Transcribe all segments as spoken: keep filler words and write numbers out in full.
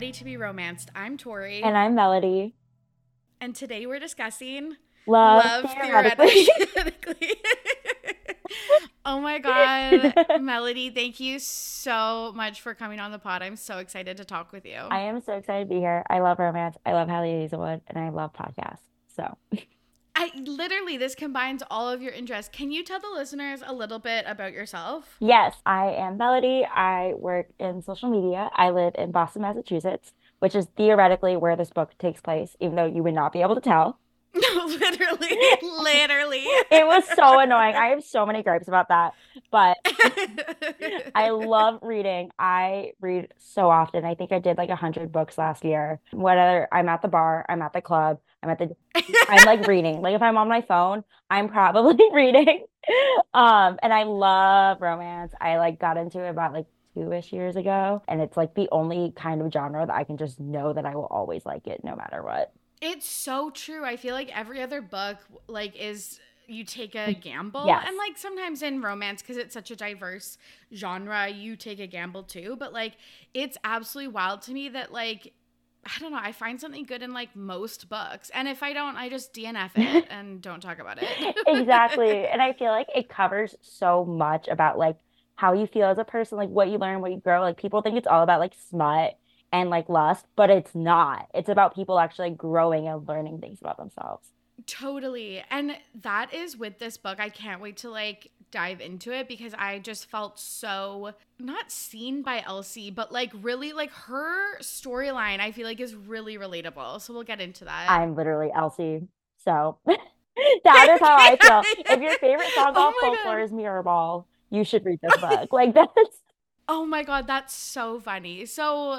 Ready to be Romanced. I'm Tori. And I'm Melody. And today we're discussing Love, Love theoretically. Theoretically. Oh my God. Melody, thank you so much for coming on the pod. I'm so excited to talk with you. I am so excited to be here. I love romance. I love Hallie Hazelwood, and I love podcasts. So, I literally, this combines all of your interests. Can you tell the listeners a little bit about yourself? yes, I am Melody. I work in social media. I live in Boston, Massachusetts, which is theoretically where this book takes place, even though you would not be able to tell. No, literally, literally. It was so annoying. I have so many gripes about that, but I love reading. I read so often. I think I did like a hundred books last year. Whether I'm at the bar, I'm at the club, I'm at the, I'm like reading. Like if I'm on my phone, I'm probably reading. Um, and I love romance. I like got into it about like two-ish years ago, and it's like the only kind of genre that I can just know that I will always like it no matter what. It's so true. I feel like every other book like is you take a gamble. Yes. And like sometimes in romance, because it's such a diverse genre, you take a gamble too. But like it's absolutely wild to me that like I don't know, I find something good in like most books. And if I don't, I just D N F it and don't talk about it. Exactly. And I feel like it covers so much about like how you feel as a person, like what you learn, what you grow. Like people think it's all about like smut and like lust, but it's not. It's about people actually growing and learning things about themselves. Totally. And that is with this book. I can't wait to like dive into it because I just felt so not seen by Elsie, but like really like her storyline I feel like is really relatable. So we'll get into that. I'm literally Elsie. So that is how I feel. If your favorite song Oh off my folklore God. is Mirrorball, you should read this book. Like that's Oh my God, that's so funny. So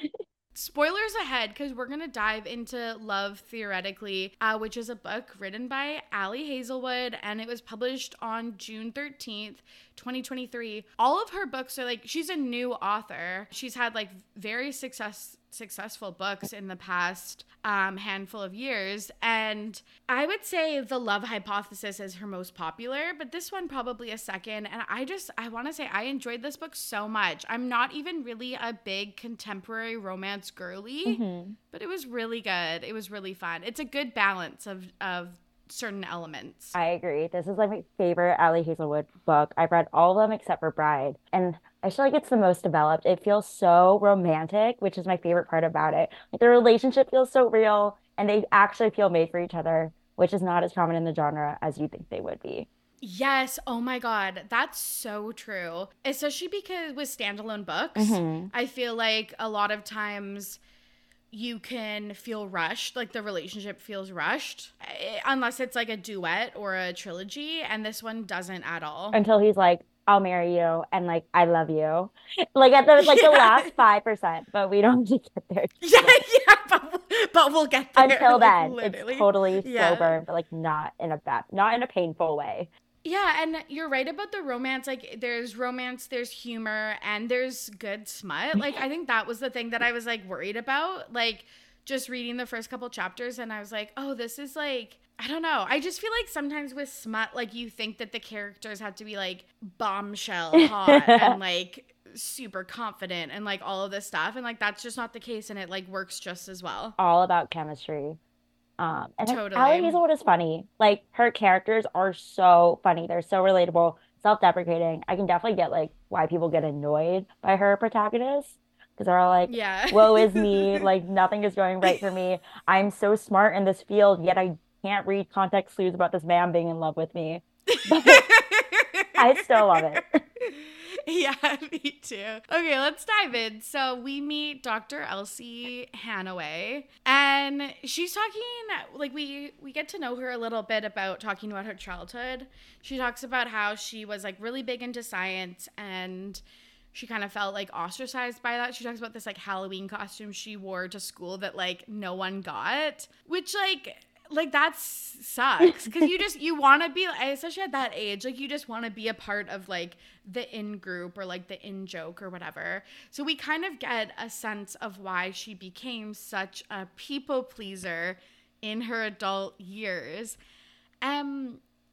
spoilers ahead because we're going to dive into Love Theoretically, uh, which is a book written by Ali Hazelwood, and it was published on June thirteenth, twenty twenty-three. All of her books are like, she's a new author. She's had like very success successful books in the past um, handful of years. And I would say The Love Hypothesis is her most popular, but this one probably a second. And I just, I want to say I enjoyed this book so much. I'm not even really a big contemporary romance girly, mm-hmm. but it was really good. It was really fun. It's a good balance of, of certain elements. I agree. This is like my favorite Ali Hazelwood book. I've read all of them except for Bride. And I feel like it's the most developed. It feels so romantic, which is my favorite part about it. Like the relationship feels so real and they actually feel made for each other, which is not as common in the genre as you think they would be. Yes. Oh my God. That's so true. Especially because with standalone books, Mm-hmm. I feel like a lot of times you can feel rushed, like the relationship feels rushed, eh, unless it's like a duet or a trilogy, and this one doesn't at all. Until he's like, I'll marry you and like I love you. Like at the like the Yeah. last five percent, but we don't have to get there Yeah, yet. yeah, but, but we'll get there. Until like, then, literally. it's totally slow Yeah. burn, but like not in a bad, not in a painful way. Yeah, and you're right about the romance. Like, there's romance, there's humor, and there's good smut. Like, I think that was the thing that I was, like, worried about. Like, just reading the first couple chapters, and I was like, oh, this is, like, I don't know. I just feel like sometimes with smut, like, you think that the characters have to be, like, bombshell hot and, like, super confident and, like, all of this stuff. And, like, that's just not the case, and it, like, works just as well. All about chemistry. Um, and like, Totally. Ali Hazelwood is funny. Like her characters are so funny. They're so relatable, self-deprecating. I can definitely get like why people get annoyed by her protagonists because they're all like, Yeah. "Woe is me! Like nothing is going right for me. I'm so smart in this field, yet I can't read context clues about this man being in love with me." But I still love it. Yeah, me too. Okay, let's dive in. So we meet Doctor Elsie Hanaway, and she's talking like we we get to know her a little bit about talking about her childhood. She talks about how she was like really big into science and she kind of felt like ostracized by that. She talks about this like Halloween costume she wore to school that like no one got, which like like that sucks because you just you want to be, especially at that age, like you just want to be a part of like the in group or like the in joke or whatever. So we kind of get a sense of why she became such a people pleaser in her adult years. Um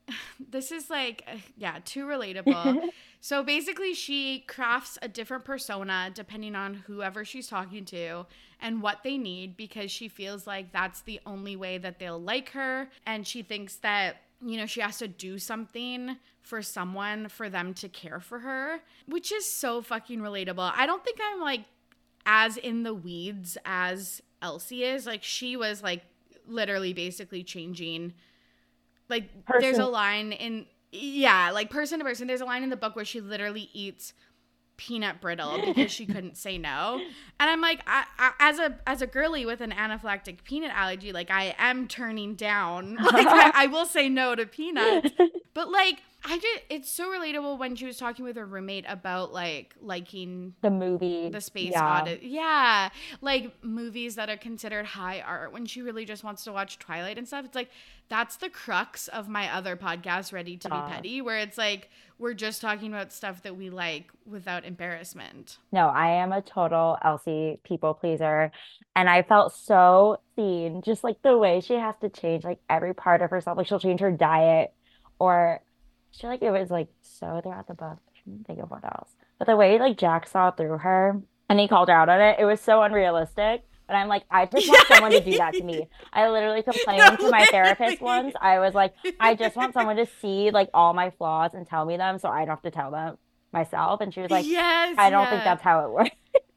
this is like, yeah, too relatable. So basically she crafts a different persona depending on whoever she's talking to and what they need, because she feels like that's the only way that they'll like her. And she thinks that, you know, she has to do something for someone for them to care for her, which is so fucking relatable. I don't think I'm like as in the weeds as Elsie is. Like, she was like literally basically changing. Like, person. There's a line in, yeah, like person to person. There's a line in the book where she literally eats peanut brittle because she couldn't say no. And I'm like, I, I, as a as a girly with an anaphylactic peanut allergy, like, I am turning down. Like, I, I will say no to peanuts. But like, I just, it's so relatable when she was talking with her roommate about like liking the movie, the Space yeah. Odyssey. Yeah. Like movies that are considered high art, when she really just wants to watch Twilight and stuff. It's like, that's the crux of my other podcast, Ready to uh, Be Petty, where it's like, we're just talking about stuff that we like without embarrassment. No, I am a total Elsie people pleaser. And I felt so seen, just like the way she has to change like every part of herself. Like, she'll change her diet, or I feel like it was like so throughout the book. I can't think of what else. But the way like Jack saw through her and he called her out on it, it was so unrealistic. But I'm like, I just want someone to do that to me. I literally complained no, to my literally. therapist once. I was like, I just want someone to see like all my flaws and tell me them so I don't have to tell them myself. And she was like, yes, I don't yeah. think that's how it works.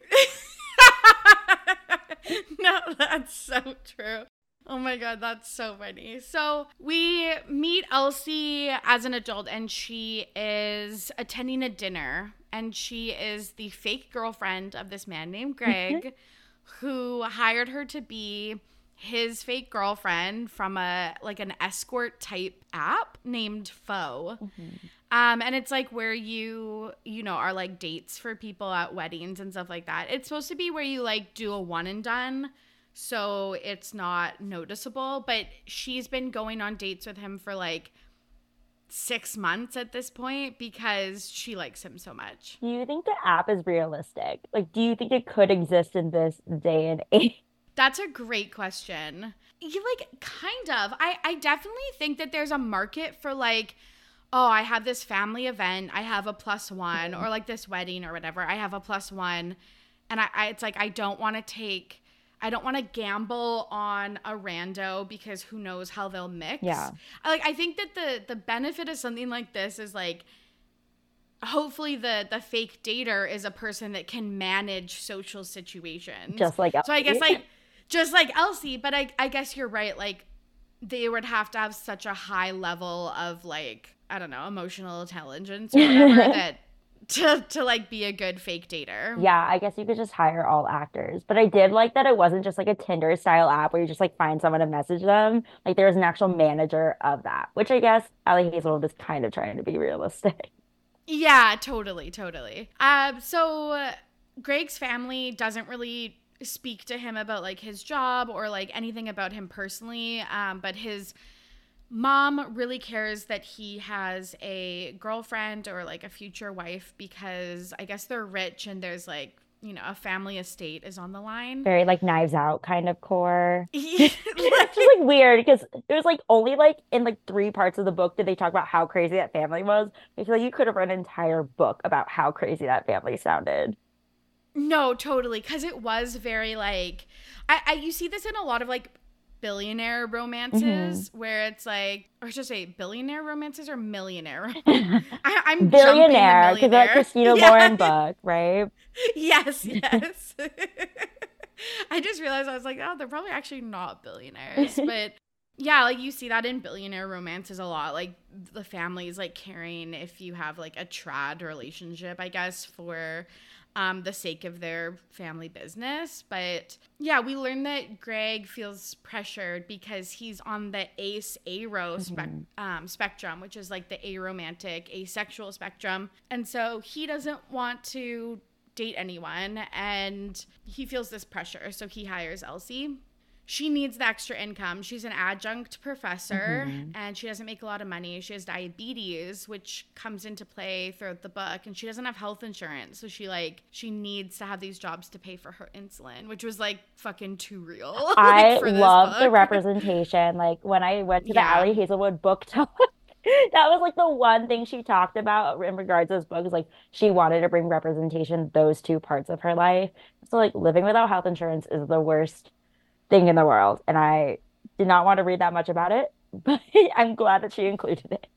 No, that's so true. Oh my God, that's so funny. So we meet Elsie as an adult, and she is attending a dinner, and she is the fake girlfriend of this man named Greg, who hired her to be his fake girlfriend from a like an escort type app named Faux. Mm-hmm. Um, and it's like where you, you know, are like dates for people at weddings and stuff like that. It's supposed to be where you like do a one and done, so it's not noticeable. But she's been going on dates with him for like six months at this point because she likes him so much. Do you think the app is realistic? Like, do you think it could exist in this day and age? That's a great question. You like kind of. I, I definitely think that there's a market for like, oh, I have this family event, I have a plus one, mm-hmm. or like this wedding or whatever, I have a plus one. And I, I it's like, I don't want to take, I don't want to gamble on a rando because who knows how they'll mix. Yeah. I, like, I think that the, the benefit of something like this is like, hopefully the, the fake dater is a person that can manage social situations. Just like Elsie. So I guess like, just like Elsie, but I, I guess you're right. Like, they would have to have such a high level of like, I don't know, emotional intelligence or whatever that to, to like be a good fake dater. Yeah, I guess you could just hire all actors. But I did like that it wasn't just like a Tinder style app where you just like find someone to message them. Like, there was an actual manager of that, which I guess Ali Hazelwood is kind of trying to be realistic. Yeah, totally, totally. Um, so uh, Greg's family doesn't really speak to him about like his job or like anything about him personally, um, but his mom really cares that he has a girlfriend or like a future wife because I guess they're rich and there's like, you know, a family estate is on the line. Very like Knives Out kind of core. Yeah, it's just like weird because it was like only like in like three parts of the book did they talk about how crazy that family was. I feel like you could have read an entire book about how crazy that family sounded. No, totally, because it was very like, I, I you see this in a lot of like billionaire romances mm-hmm. where it's like, or should I say billionaire romances or millionaire? I, I'm billionaire because that Christina yeah. Lauren book, right? Yes, yes. I just realized I was like, oh, they're probably actually not billionaires, but yeah, like you see that in billionaire romances a lot. Like the family's like caring if you have like a trad relationship, I guess, for Um, the sake of their family business. But yeah, we learned that Greg feels pressured because he's on the ace aro spe- mm-hmm. um, spectrum, which is like the aromantic, asexual spectrum. And so he doesn't want to date anyone and he feels this pressure. So he hires Elsie. She needs the extra income. She's an adjunct professor mm-hmm. and she doesn't make a lot of money. She has diabetes, which comes into play throughout the book, and she doesn't have health insurance. So she like, she needs to have these jobs to pay for her insulin, which was like fucking too real. I like, love the representation. Like when I went to the yeah. Ali Hazelwood book talk, That was like the one thing she talked about in regards to this book is like she wanted to bring representation those two parts of her life. So like living without health insurance is the worst thing in the world, and I did not want to read that much about it, but I'm glad that she included it.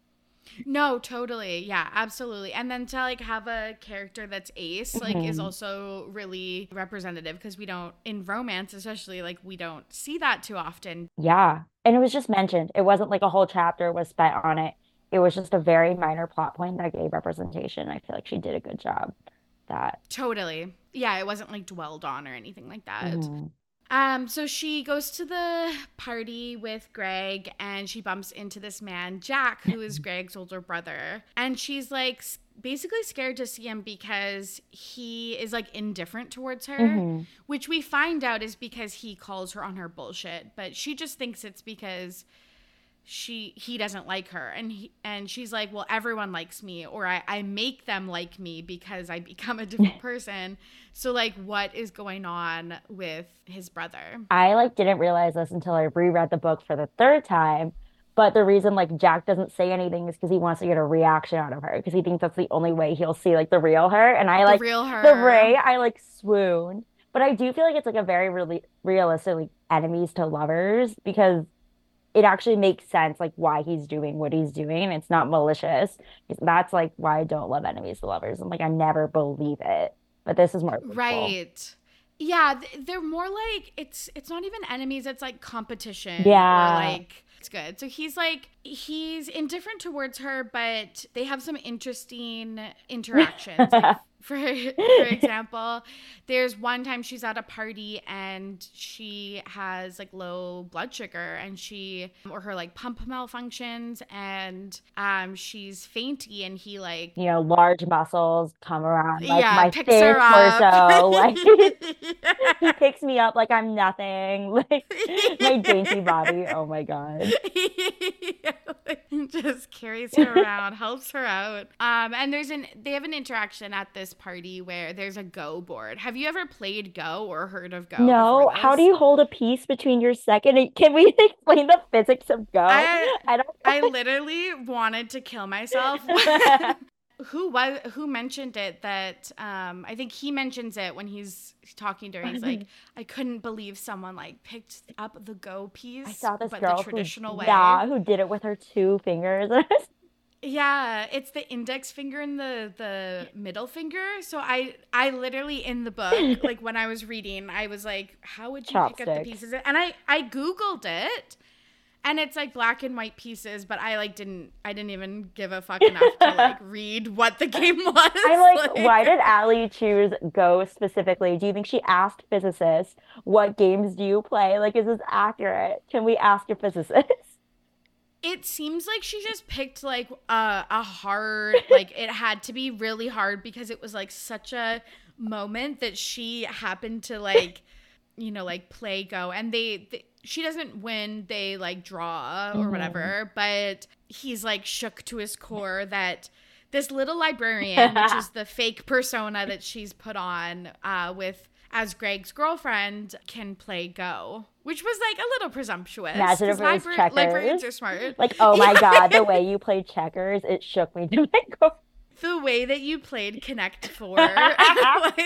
No, totally. Yeah, absolutely. And then to like have a character that's ace like is Mhm. also really representative because we don't in romance especially like we don't see that too often. Yeah. And it was just mentioned. It wasn't like a whole chapter was spent on it. It was just a very minor plot point that gave representation. I feel like she did a good job. That. Totally. Yeah, it wasn't like dwelled on or anything like that. Mhm. Um, so she goes to the party with Greg and she bumps into this man, Jack, who is Greg's older brother. And she's like s- basically scared to see him because he is like indifferent towards her, Mhm. which we find out is because he calls her on her bullshit. But she just thinks it's because she he doesn't like her and he, and she's like, well, everyone likes me, or I, I make them like me because I become a different person. So like what is going on with his brother? I like didn't realize this until I reread the book for the third time. But the reason like Jack doesn't say anything is because he wants to get a reaction out of her because he thinks that's the only way he'll see like the real her. And I The like real the her. Ray, I like swoon. But I do feel like it's like a very really realistic like enemies to lovers because it actually makes sense like why he's doing what he's doing. It's not malicious. That's like why I don't love enemies to lovers. I'm like I never believe it. But this is more believable. Right. Yeah, th- they're more like it's it's not even enemies, it's like competition or Yeah. like it's good. So he's like he's indifferent towards her, but they have some interesting interactions. Like for for example, there's one time she's at a party and she has like low blood sugar and she or her like pump malfunctions and um she's fainty and he like You know, large muscles come around like yeah, my picks thick her up. torso. Like he picks me up like I'm nothing. Like my dainty body. Oh my God. Just carries her around, helps her out. Um, and there's an they have an interaction at this party where there's a Go board. Have you ever played Go or heard of Go before No, how do this? you hold a piece between your second? and- Can we explain the physics of Go? I I I literally wanted to kill myself. don't. who was who mentioned it that um I think he mentions it when he's talking to her. He's like, I couldn't believe someone like picked up the Go I piece, saw this but the girl who, traditional way. yeah, who did it with her two fingers. Yeah, it's the index finger and the the middle finger. So I I literally in the book, like when I was reading, I was like, how would you pick up the Chopsticks. pieces? And I I googled it and it's like black and white pieces, but I like didn't I didn't even give a fuck enough to like read what the game I'm was. like, why did Like Allie choose Go specifically? Do you think she asked physicists, what games do you play? Like, is this accurate? Can we ask a physicist? it seems like she just picked like a, a hard like it had to be really hard because it was like such a moment that she happened to like you know like play Go and they, they she doesn't win, they like draw or Mhm. whatever, but he's like shook to his core that this little librarian, which is the fake persona that she's put on uh, with as Greg's girlfriend, can play Go, which was like a little presumptuous Imagine because if it was libra- librarians checkers. are smart. Like, oh my God, the Yeah. way you played checkers, it shook me to my core. The way that you played Connect Four, like,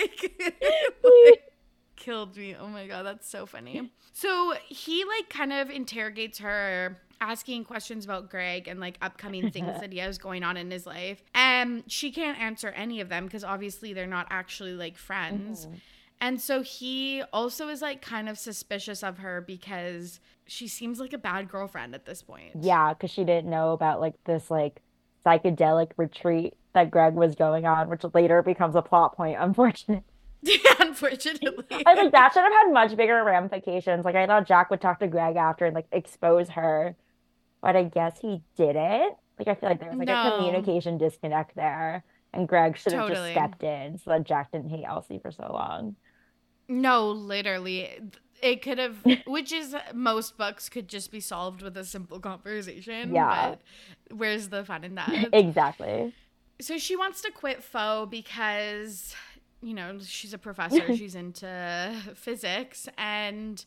like killed me. Oh my god, that's so funny. So he like kind of interrogates her, asking questions about Greg and like upcoming things that he has going on in his life. And she can't answer any of them because obviously they're not actually like friends. Mhm. And so he also is like kind of suspicious of her because she seems like a bad girlfriend at this point. Yeah, because she didn't know about like this like psychedelic retreat that Greg was going on, which later becomes a plot point, unfortunately. Unfortunately. I was like, that should have had much bigger ramifications. Like, I thought Jack would talk to Greg after and like expose her, but I guess he didn't. Like, I feel like there was like a No, communication disconnect there, and Greg should have just totally. stepped in so that Jack didn't hate Elsie for so long. No, literally. It could have, which is most books could just be solved with a simple conversation, Yeah, but where's the fun in that? exactly. So she wants to quit Faux because, you know, she's a professor, she's into physics, and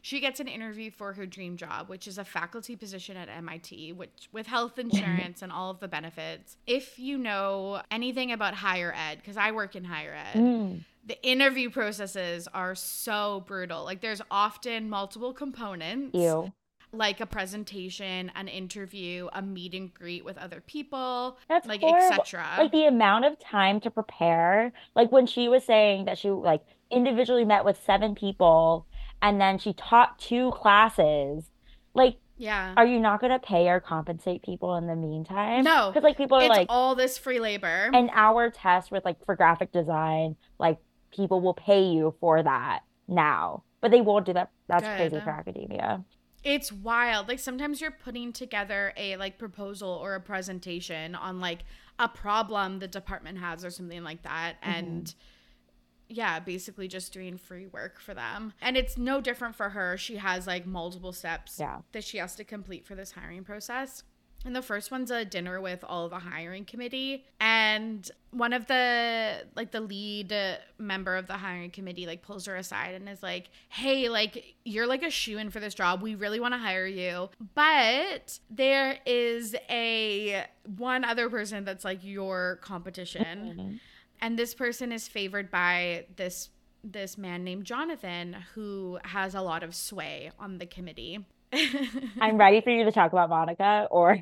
she gets an interview for her dream job, which is a faculty position at M I T, which with health insurance and all of the benefits. If you know anything about higher ed, because I work in higher ed, mm. the interview processes are so brutal. Like there's often multiple components. Ew. Like a presentation, an interview, a meet and greet with other people, That's like et cetera. Like the amount of time to prepare. Like when she was saying that she like individually met with seven people and then she taught two classes. Like, yeah, are you not going to pay or compensate people in the meantime? No, because like people are it's like all this free labor. An hour test with like for graphic design, like people will pay you for that now, but they won't do that. That's Good. crazy for academia. It's wild. Like sometimes you're putting together a like proposal or a presentation on like a problem the department has or something like that. Mm-hmm. And yeah, basically just doing free work for them. And it's no different for her. She has like multiple steps yeah. that she has to complete for this hiring process. And the first one's a dinner with all of the hiring committee. And one of the, like the lead member of the hiring committee, like pulls her aside and is like, hey, like you're like a shoo-in for this job. We really want to hire you. But there is a one other person that's like your competition. Mm-hmm. And this person is favored by this this man named Jonathan, who has a lot of sway on the committee. I'm ready for you to talk about Monica or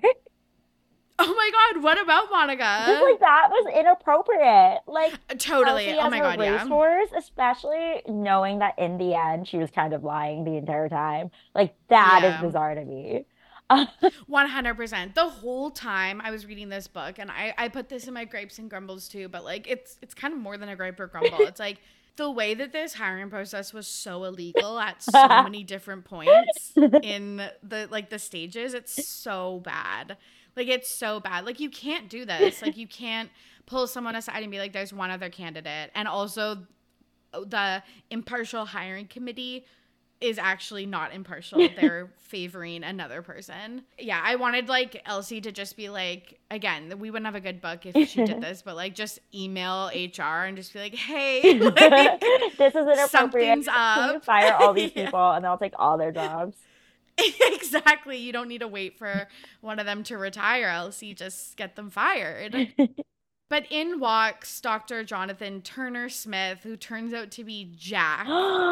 oh my god, what about Monica? Just like that was inappropriate. Like totally. Elsie oh my god, yeah. Horse, especially knowing that in the end she was kind of lying the entire time. Like that yeah. is bizarre to me. one hundred percent. The whole time I was reading this book, and I, I put this in my gripes and grumbles too, but like it's it's kind of more than a gripe or grumble. It's like the way that this hiring process was so illegal at so many different points in the like the stages, it's so bad. Like it's so bad. Like you can't do this. Like you can't pull someone aside and be like, there's one other candidate. And also the impartial hiring committee is actually not impartial. They're favoring another person. Yeah, I wanted like Elsie to just be like, again, we wouldn't have a good book if she did this, but like just email H R and just be like, hey, like, this is inappropriate. Something's up. Can you fire all these yeah. people and they'll take all their jobs? Exactly. You don't need to wait for one of them to retire, Elsie. Just get them fired. But in walks Doctor Jonathan Turner Smith, who turns out to be Jack.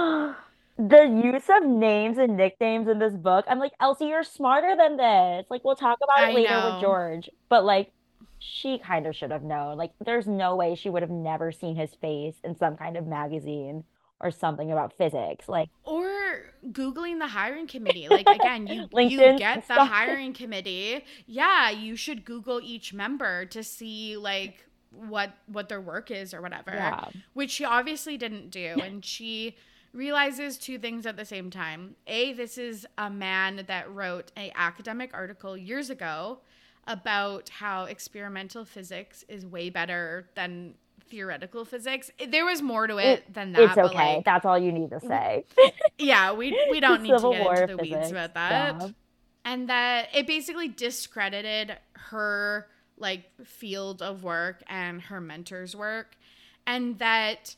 The use of names and nicknames in this book, I'm like, Elsie, you're smarter than this. Like, we'll talk about it I later know. with George. But, like, she kind of should have known. Like, there's no way she would have never seen his face in some kind of magazine or something about physics. Like, or Googling the hiring committee. Like, again, you, you get the hiring committee. Yeah, you should Google each member to see, like, what what their work is or whatever. Yeah. Which she obviously didn't do. And she realizes two things at the same time. A, this is a man that wrote an academic article years ago about how experimental physics is way better than theoretical physics. There was more to it, it than that. It's okay. But like, that's all you need to say. Yeah, we we don't need to get into the physics, weeds about that. Yeah. And that it basically discredited her like field of work and her mentor's work, and that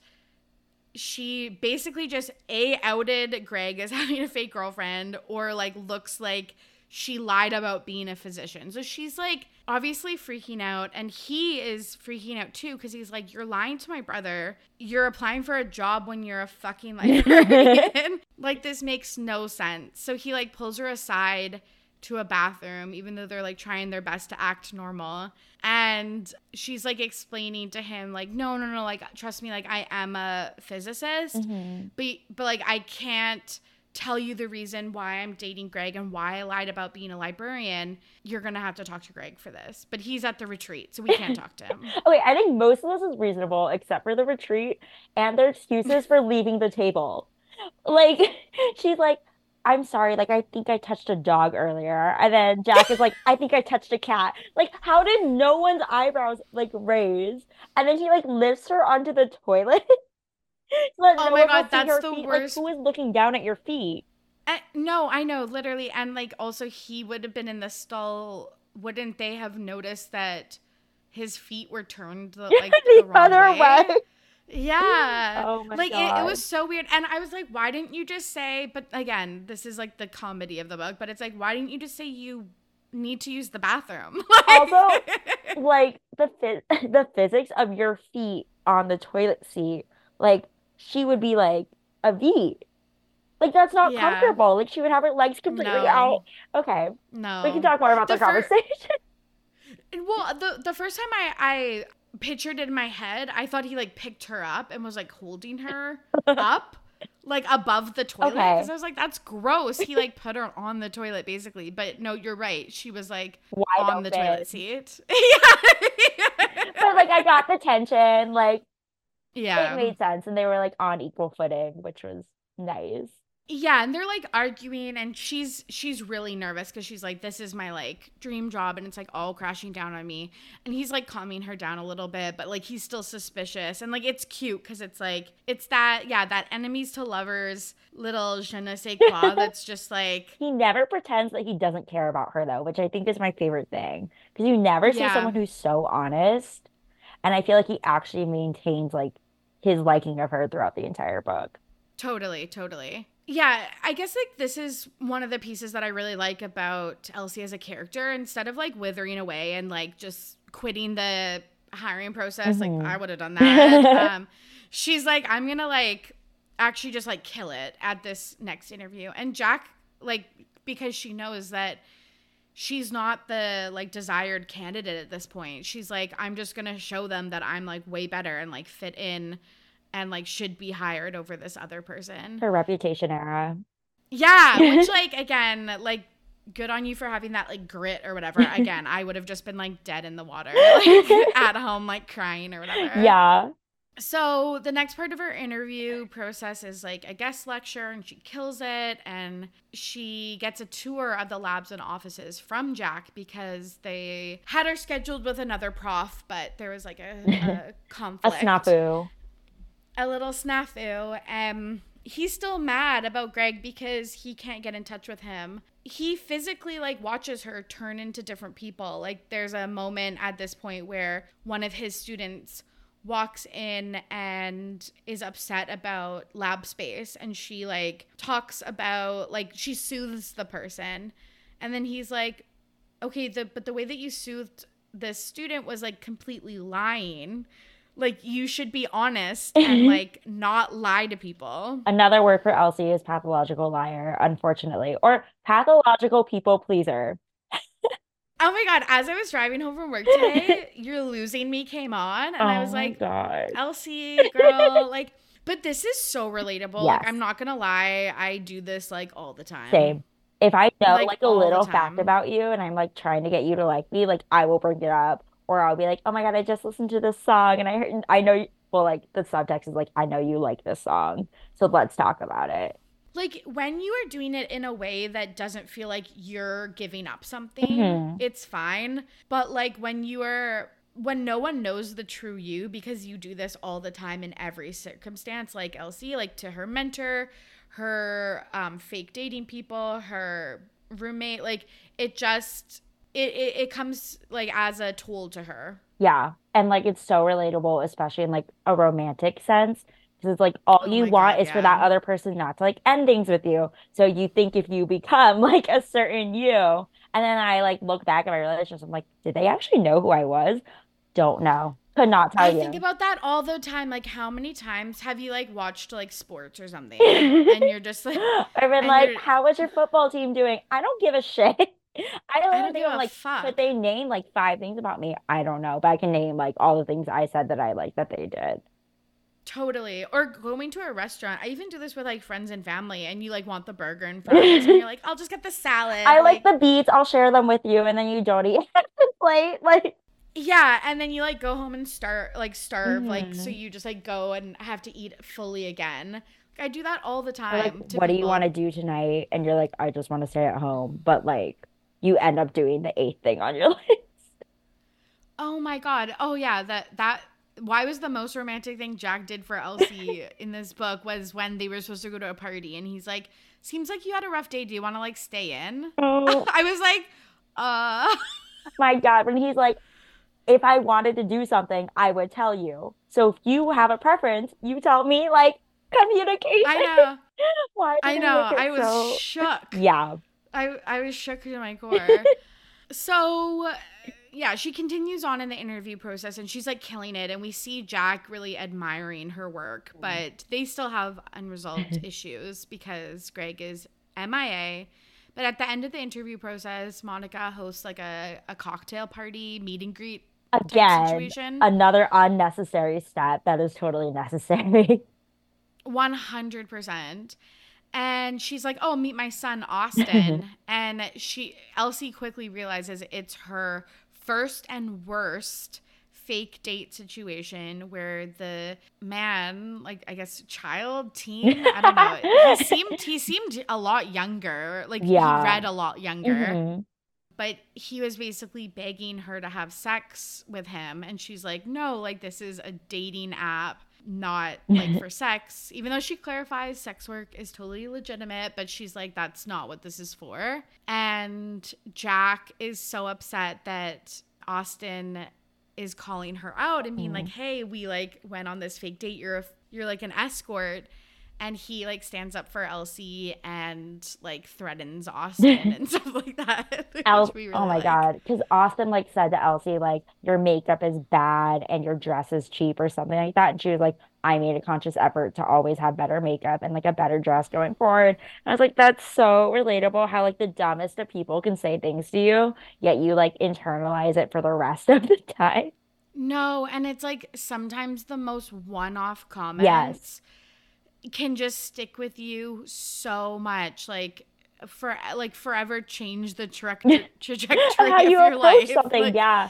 she basically just A, outed Greg as having a fake girlfriend, or like looks like she lied about being a physician. So she's like obviously freaking out, and he is freaking out too, because he's like, you're lying to my brother. You're applying for a job when you're a fucking librarian. Like, this makes no sense. So he like pulls her aside to a bathroom, even though they're like trying their best to act normal. And she's like explaining to him like, no, no, no, like, trust me, like I am a physicist, mm-hmm. but, but like, I can't tell you the reason why I'm dating Greg and why I lied about being a librarian. You're going to have to talk to Greg for this, but he's at the retreat, so we can't talk to him. Okay, I think most of this is reasonable, except for the retreat and their excuses for leaving the table. Like, she's like, I'm sorry, like, I think I touched a dog earlier. And then Jack is like, I think I touched a cat. Like, how did no one's eyebrows, like, raise? And then he, like, lifts her onto the toilet. So oh no my god, that's the feet. worst. Like, who is looking down at your feet? Uh, no, I know, literally. And, like, also, he would have been in the stall. Wouldn't they have noticed that his feet were turned, like, the, the wrong other way? way? Yeah. Oh my Like it, it God. was so weird. And I was like, why didn't you just say, but again, this is like the comedy of the book, but it's like, why didn't you just say you need to use the bathroom? Also, Like, like the phys- the physics of your feet on the toilet seat, like she would be like a V. Like that's not yeah. comfortable. Like she would have her legs completely No. out. Okay. We can No. talk more about the The first conversation. well, the the first time I I pictured it in my head, I thought he like picked her up and was like holding her up like above the toilet Okay. because I was like that's gross. He like put her on the toilet basically. But no, you're right. She was like Wide on the toilet open. seat. Yeah. But like I got the tension, like it Yeah. made sense and they were like on equal footing, which was nice. Yeah, and they're like arguing and she's she's really nervous cuz she's like this is my like dream job and it's like all crashing down on me. And he's like calming her down a little bit, but like he's still suspicious. And like it's cute cuz it's like it's that yeah, that enemies to lovers little je ne sais quoi that's just like He never pretends that he doesn't care about her though, which I think is my favorite thing. Because you never see yeah, someone who's so honest. And I feel like he actually maintains like his liking of her throughout the entire book. totally, totally. Yeah, I guess like this is one of the pieces that I really like about Elsie as a character. Instead of like withering away and like just quitting the hiring process, like Hmm. I would have done that. Um, she's like, I'm gonna like actually just like kill it at this next interview. And Jack, like, because she knows that she's not the like desired candidate at this point, she's like, I'm just gonna show them that I'm like way better and like fit in and like should be hired over this other person. Her reputation era. Yeah, which like again, like good on you for having that like grit or whatever. Again, I would have just been like dead in the water, like at home, like crying or whatever. Yeah. So the next part of her interview process is like a guest lecture and she kills it and she gets a tour of the labs and offices from Jack because they had her scheduled with another prof, but there was like a, a A conflict. snafu. A little snafu. Um, he's still mad about Greg because he can't get in touch with him. He physically like watches her turn into different people. Like there's a moment at this point where one of his students walks in and is upset about lab space and she like talks about like she soothes the person and then he's like okay the but the way that you soothed this student was like completely lying. Like you should be honest and like not lie to people. Another word for Elsie is pathological liar, unfortunately, or pathological people pleaser. Oh my God, as I was driving home from work today, You're Losing Me came on and I Oh was my like, God. Elsie, girl, like, but this is so relatable. Like, Yes, I'm not gonna lie, I do this like all the time. same. If I know Like like a all the little fact time. about you and I'm like trying to get you to like me, like I will bring it up, or I'll be like, oh my God, I just listened to this song and I heard, I know, you, well, like the subtext is like, I know you like this song, so let's talk about it. Like when you are doing it in a way that doesn't feel like you're giving up something, Hmm. it's fine. But like when you are when no one knows the true you because you do this all the time in every circumstance, like Elsie, like to her mentor, her um, fake dating people, her roommate, like it just it, it it comes like as a tool to her. Yeah. And like it's so relatable, especially in like a romantic sense. Because it's like all Oh you my want God, is for yeah. that other person not to like end things with you. So you think if you become like a certain you, and then I like look back at my relationships, I'm like, did they actually know who I was? Don't know. Could not tell I think you. about that all the time. Like, how many times have you like watched like sports or something, and you're just like, I've been and like, you're, how was your football team doing? I don't give a shit. I don't I even don't think give I'm a like, could fuck. they name like five things about me? I don't know, but I can name like all the things I said that I like that they did. Totally. Or going to a restaurant. I even do this with like friends and family, and you like want the burger and fries, and you're like, I'll just get the salad. I like Like, the beats. I'll share them with you, and then you don't eat at the plate. Like, yeah. And then you like go home and start like starve. Like, so mhm. you just like go and have to eat fully again. Like, I do that all the Or like, time to what do you want to people. do tonight? And you're like, I just want to stay at home. But like, you end up doing the eighth thing on your list. Oh my God. Oh yeah. That, that, why was the most romantic thing Jack did for Elsie in this book was when they were supposed to go to a party and he's like, seems like you had a rough day. Do you want to like stay in? Oh I was like, uh, my God. When he's like, if I wanted to do something, I would tell you. So if you have a preference, you tell me, like, I communication. know. Why do I they know. make it I was so? shook. Yeah. I I was shook to my core. So, yeah, she continues on in the interview process and she's like killing it. And we see Jack really admiring her work, but they still have unresolved issues because Greg is M I A. But at the end of the interview process, Monica hosts like a, a cocktail party, meet and greet type Again, situation. another unnecessary step that is totally necessary. one hundred percent. And she's like, "Oh, meet my son Austin." And she Elsie quickly realizes it's her first and worst fake date situation where the man, like I guess child, teen, I don't know. He seemed he seemed a lot younger. Like he Yeah. read a lot younger. hmm But he was basically begging her to have sex with him. And she's like, "No, like this is a dating app, not like for sex." Even though she clarifies sex work is totally legitimate, but she's like, that's not what this is for. And Jack is so upset that Austin is calling her out and being like, "Hey, we like went on this fake date. You're a, you're like an escort." And he like stands up for Elsie and like threatens Austin and stuff like that. El Which we really oh my like. God. Because Austin like said to Elsie, like, your makeup is bad and your dress is cheap or something like that. And she was like, I made a conscious effort to always have better makeup and like a better dress going forward. And I was like, that's so relatable how like the dumbest of people can say things to you, yet you like internalize it for the rest of the time. No, and it's like sometimes the most one-off Yes. comments can just stick with you so much, like for like forever change the tra- trajectory How of you your approach life. something. Like, Yeah.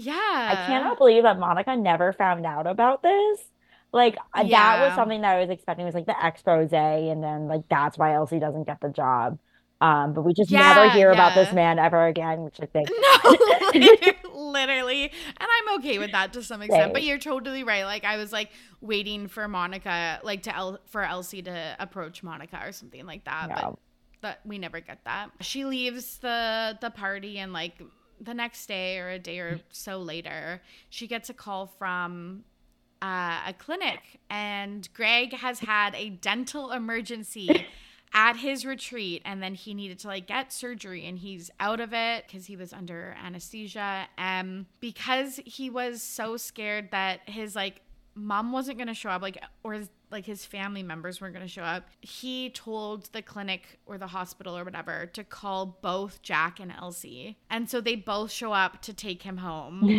I yeah, cannot believe that Monica never found out about this. Like uh, that was yeah, something that I was expecting was like the expose, and then like that's why Elsie doesn't get the job. Um, but we just never yeah, hear about this yeah. man ever again, which I think No, literally. And I'm okay with that to some extent. But same. you're totally right. Like I was like waiting for Monica, like to El- for Elsie to approach Monica or something like that. But No. that we never get that. She leaves the the party and like the next day or a day or so later, she gets a call from uh, a clinic, and Greg has had a dental emergency at his retreat, and then he needed to like get surgery, and he's out of it because he was under anesthesia. Um, because he was so scared that his like mom wasn't gonna show up, like or his, like his family members weren't gonna show up. He told the clinic or the hospital or whatever to call both Jack and Elsie, and so they both show up to take him home.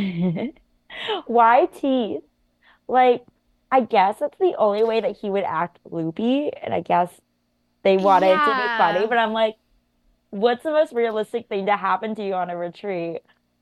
Why teeth? Like, I guess that's the only way that he would act loopy, and I guess they wanted it to be funny, Yeah. but I'm like, what's the most realistic thing to happen to you on a retreat?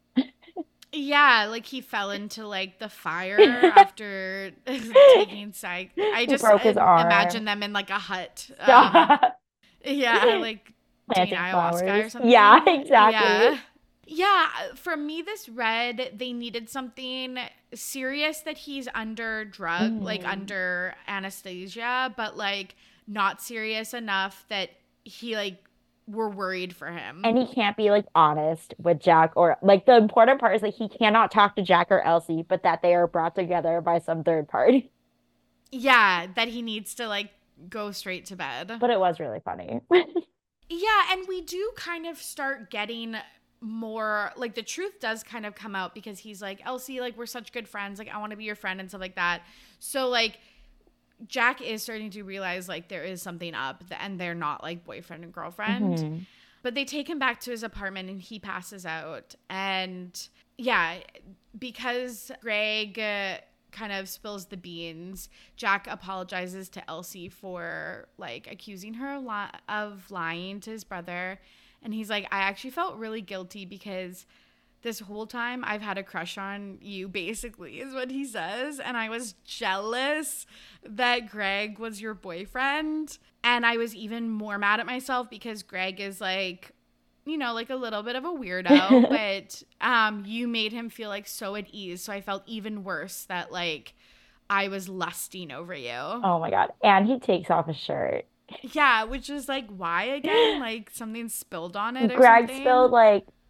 Yeah, like he fell into like the fire after taking psych. I He just broke his um, arm. imagine them in like a hut. Um, Stop. yeah, like doing Planting ayahuasca or flowers. Yeah, something. exactly. Yeah. Yeah, for me, this read they needed something serious that he's under drug, like Mhm. under anesthesia, but like not serious enough that he like we're worried for him. And he can't be like honest with Jack, or like the important part is that he cannot talk to Jack or Elsie, but that they are brought together by some third party. Yeah, that he needs to like go straight to bed. But it was really funny. Yeah, and we do kind of start getting more like the truth does kind of come out because he's like, "Elsie, like we're such good friends. Like I want to be your friend and stuff like that." So like Jack is starting to realize like there is something up and they're not like boyfriend and girlfriend. hmm But they take him back to his apartment and he passes out. And yeah, because Greg uh, kind of spills the beans, Jack apologizes to Elsie for like accusing her of, li- of lying to his brother. And he's like, "I actually felt really guilty because this whole time I've had a crush on you," basically, is what he says. And I was jealous that Greg was your boyfriend. And I was even more mad at myself because Greg is like, you know, like a little bit of a weirdo, but um, you made him feel like so at ease. So I felt even worse that like I was lusting over you. Oh my God. And he takes off his shirt. Yeah, which is like, why again? Like something spilled on it or Greg spilled something? like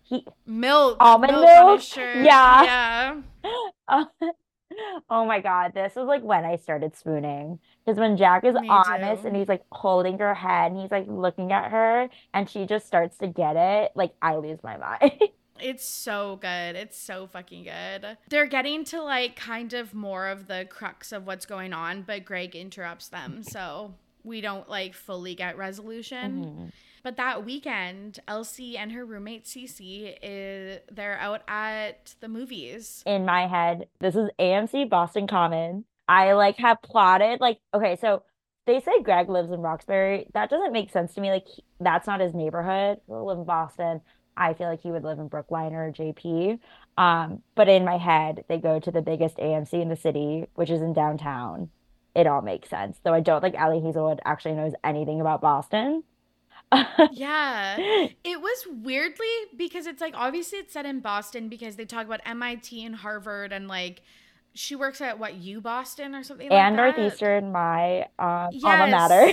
he Milk, almond milk on milk. his shirt. Yeah. Yeah. Uh, oh my God, this was like when I started swooning. Because when Jack is Me honest and too. he's like holding her head and he's like looking at her and she just starts to get it, like I lose my mind. It's so good. It's so fucking good. They're getting to like kind of more of the crux of what's going on, but Greg interrupts them. So we don't like fully get resolution. hmm But that weekend, Elsie and her roommate Cece is they're out at the movies. In my head, this is A M C Boston Common. I like have plotted like okay, so they say Greg lives in Roxbury. That doesn't make sense to me. Like he- that's not his neighborhood. He'll live in Boston. I feel like he would live in Brookline or J P. Um, but in my head, they go to the biggest A M C in the city, which is in downtown. It all makes sense. Though I don't think Allie Hazelwood actually knows anything about Boston. Yeah. It was weirdly because it's like obviously it's set in Boston because they talk about M I T and Harvard and like she works at what U Boston or something like And that. Northeastern, my um, alma mater. Yes.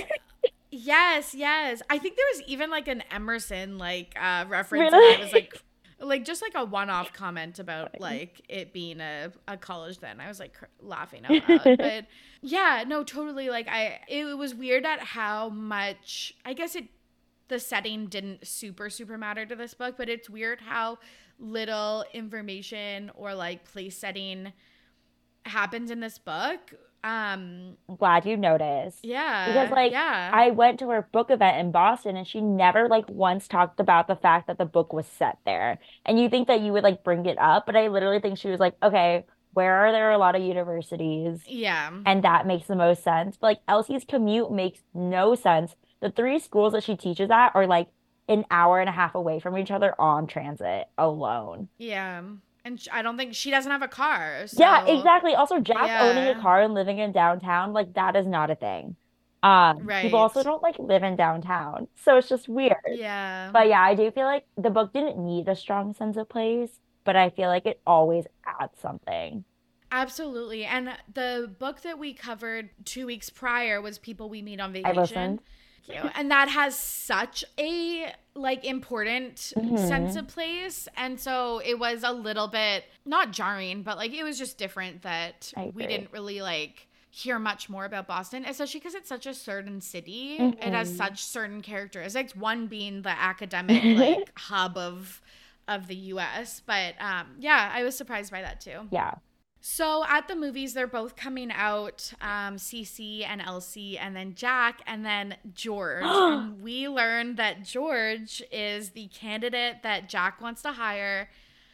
Yes, yes. I think there was even like an Emerson like uh reference and I was Really? like like just like a one-off comment about like it being a, a college then. I was like cr- laughing out loud. But yeah, no, totally like I it was weird at how much I guess it the setting didn't super super matter to this book, but it's weird how little information or like place setting happens in this book. Um I'm glad you noticed. Because yeah, like yeah. I went to her book event in Boston and she never like once talked about the fact that the book was set there. And you think that you would like bring it up, but I literally think she was like, okay, where are there a lot of universities? Yeah. And that makes the most sense. But like Elsie's commute makes no sense. The three schools that she teaches at are like an hour and a half away from each other on transit alone. Yeah. And sh- I don't think she doesn't have a car. Yeah, So, exactly. Also, Jack owning a yeah. car and living in downtown, like that is not a thing. Um, people also Right. don't like live in downtown, so it's just weird. Yeah. But yeah, I do feel like the book didn't need a strong sense of place, but I feel like it always adds something. Absolutely. And the book that we covered two weeks prior was People We Meet on I Vacation. listened. Thank you. And that has such a like important sense hmm of place. And so it was a little bit not jarring, but like it was just different that I we agree. didn't really like hear much more about Boston, especially because it's such a certain city. It has hmm such certain characteristics, one being the academic like hub of of the U S. But um yeah, I was surprised by that too. Yeah. So at the movies, they're both coming out, um, Cece and Elsie, and then Jack, and then George. And we learned that George is the candidate that Jack wants to hire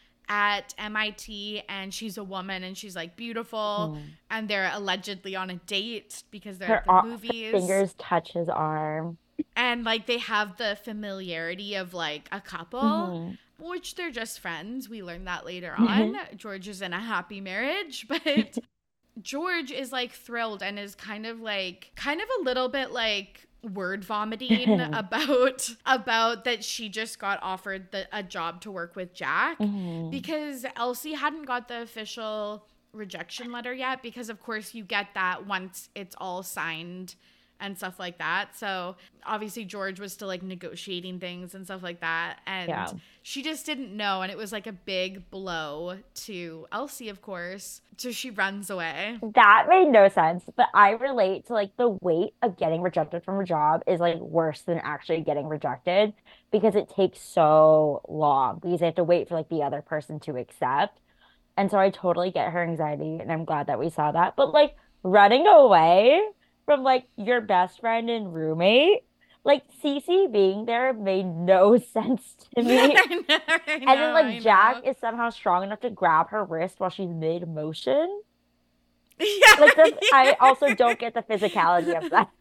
at M I T, and she's a woman, and she's like beautiful, Mhm. and they're allegedly on a date because they're Her, at the ar- her movies, fingers touch his arm. and like they have the familiarity of like a couple. hmm Which they're just friends. We learned that later on. George is in a happy marriage, but George is like thrilled and is kind of like kind of a little bit like word vomiting about about that she just got offered the, a job to work with Jack hmm because Elsie hadn't got the official rejection letter yet because of course you get that once it's all signed and stuff like that. So obviously George was still like negotiating things and stuff like that. Yeah. And she just didn't know. And it was like a big blow to Elsie, of course. So she runs away. That made no sense, but I relate to like the weight of getting rejected from a job is like worse than actually getting rejected because it takes so long because they have to wait for like the other person to accept. And so I totally get her anxiety and I'm glad that we saw that. But like running away from like your best friend and roommate, like Cece being there made no sense to me. I know, I And then know, like I Jack know. is somehow strong enough to grab her wrist while she's mid motion. Like Yeah. the I also don't get the physicality of that.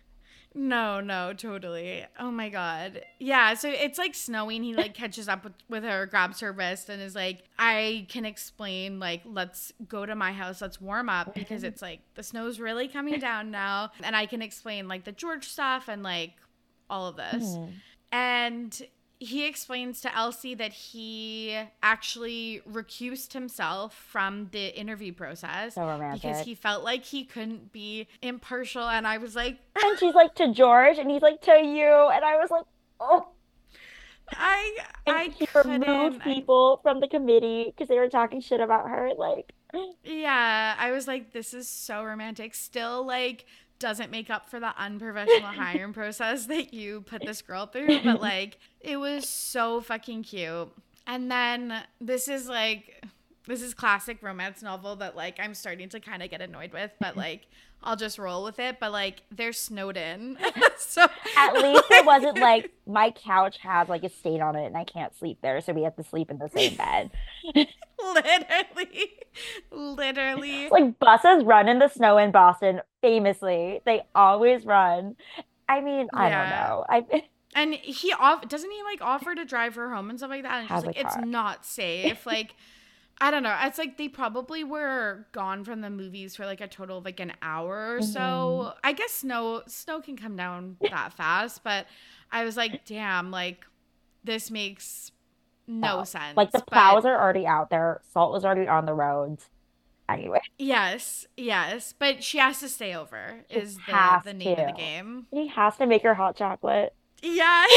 No, no, totally. Oh my God. Yeah, so it's like snowing. He like catches up with, with her, grabs her wrist, and is like, I can explain, like, let's go to my house, let's warm up because it's like the snow's really coming down now. And I can explain like the George stuff and like all of this. Mhm. And he explains to Elsie that he actually recused himself from the interview process So because romantic. he felt like he couldn't be impartial. And I was like, And she's like to George and he's like to you. And I was like, oh, I And I he removed couldn't. I people from the committee because they were talking shit about her. Like, Yeah, I was like, this is so romantic. Still, like, doesn't make up for the unprofessional hiring process that you put this girl through, but like, it was so fucking cute. And then this is like, this is classic romance novel that like I'm starting to kind of get annoyed with, but like, I'll just roll with it. But like, they're snowed in. So, at least it wasn't like, like my couch has like a stain on it and I can't sleep there, so we have to sleep in the same bed. literally, It's literally. like buses run in the snow in Boston, famously. They always run. I mean, I don't Yeah. know. I And he off doesn't he like offer to drive her home and stuff like that? And she's has a like, it's car. not safe. Like, I don't know. It's like they probably were gone from the movies for like a total of like an hour or Mhm. so. I guess snow snow can come down that fast, but I was like, damn, like this makes no No. Like the sense. But plows are already out there. Salt was already on the roads. Anyway, yes, yes. But she has to stay over she is the has the name of the to. game. He has to make her hot chocolate. Yeah.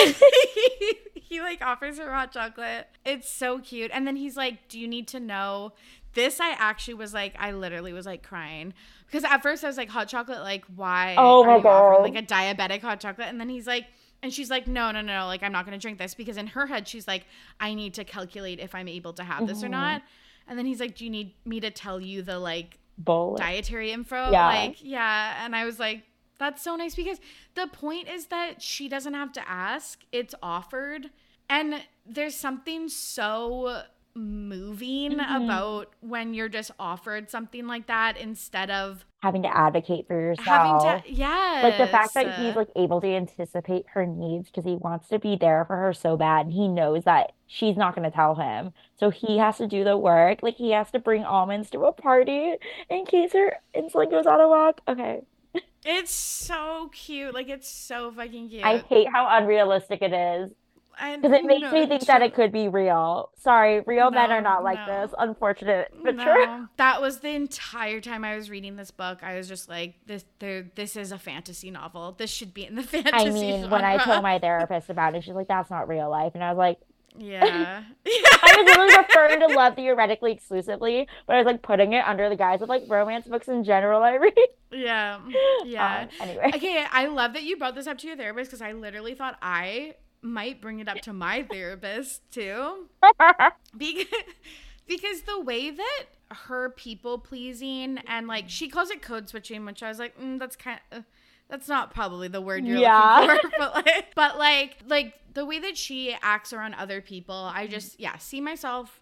He like offers her hot chocolate. It's so cute. And then he's like, do you need to know this? I actually was like, I literally was like crying because at first I was like, hot chocolate, like, why Oh are my you offering like God. a diabetic hot chocolate? And then he's like, and she's like, no, no, no, like, I'm not going to drink this because in her head, she's like, I need to calculate if I'm able to have this or Hmm. not. And then he's like, do you need me to tell you the like Bullet. dietary info? Yeah. Like, yeah. And I was like, that's so nice because the point is that she doesn't have to ask, it's offered. And there's something so moving Hmm. about when you're just offered something like that instead of Having to advocate for having to, yourself. Like the fact yes. that he's Uh, like able to anticipate her needs because he wants to be there for her so bad. And he knows that she's not going to tell him. So he has to do the work. Like he has to bring almonds to a party in case her insulin goes out of whack. Okay. it's so cute. Like, it's so fucking I cute. hate how unrealistic it is And because it makes me no, think that true. it could be real. Sorry, real men are No, not like this. no. Unfortunate, but true. No, that was the entire time I was reading this book. I was just like, this, there, this is a fantasy novel. This should be in the I fantasy mean, when I told genre. my therapist about it, she's like, that's not real life. And I was like, Yeah. I was literally referring to love theoretically exclusively, but I was like putting it under the guise of like romance books in general I read. Yeah. Yeah. Um, anyway. Okay, I love that you brought this up to your therapist because I literally thought I might bring it up to my therapist too. Because because the way that her people pleasing and like she calls it code switching, which I was like, mm, that's kind of that's not probably the word you're looking Yeah. for, but like, but like, like the way that she acts around other people, I just yeah see myself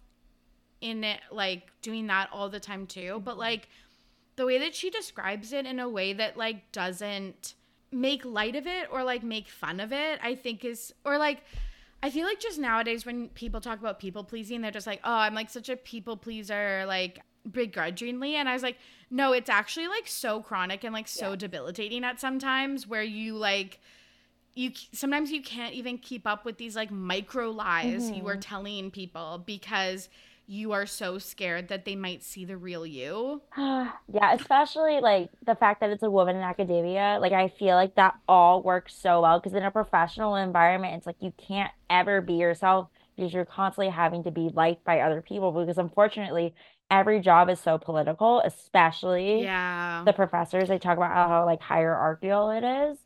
in it, like doing that all the time too. But like the way that she describes it in a way that like doesn't make light of it or like make fun of it, I think is or like I feel like just nowadays when people talk about people pleasing, they're just like, oh, I'm like such a people pleaser, like begrudgingly. And I was like, no, it's actually like so chronic and like so Yeah. debilitating at sometimes where you like, you sometimes you can't even keep up with these like micro lies you are Hmm. telling people because you are so scared that they might see the real you. Yeah, especially like the fact that it's a woman in academia. Like I feel like that all works so well because in a professional environment, it's like you can't ever be yourself because you're constantly having to be liked by other people because unfortunately every job is so political, especially Yeah. the professors. They talk about how like hierarchical it is.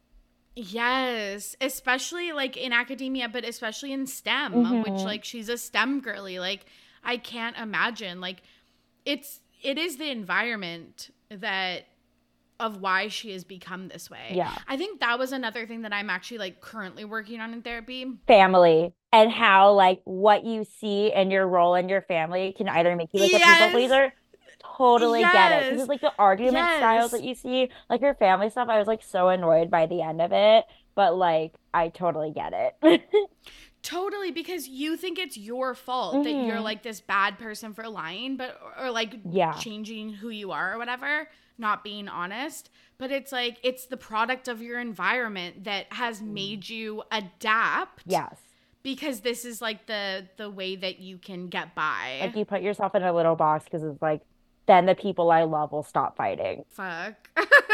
Yes, especially like in academia, but especially in STEM, which Hmm. like she's a STEM girly. Like I can't imagine like it's it is the environment that of why she has become this way. Yeah. I think that was another thing that I'm actually like currently working on in therapy. Family and how like what you see in your role in your family can either make you like a people Yes. pleaser. Totally get it. Because Yes. it's like the argument styles that Yes. you see, like your family stuff, I was like so annoyed by the end of it, but like I totally get it. Totally, because you think it's your fault that you're Hmm. like this bad person for lying, but or like Yeah. changing who you are or whatever, not being honest. But it's like it's the product of your environment that has made you adapt Yes. because this is like the the way that you can get Like by. you put yourself in a little box because it's like then the people I love will stop fighting. Fuck.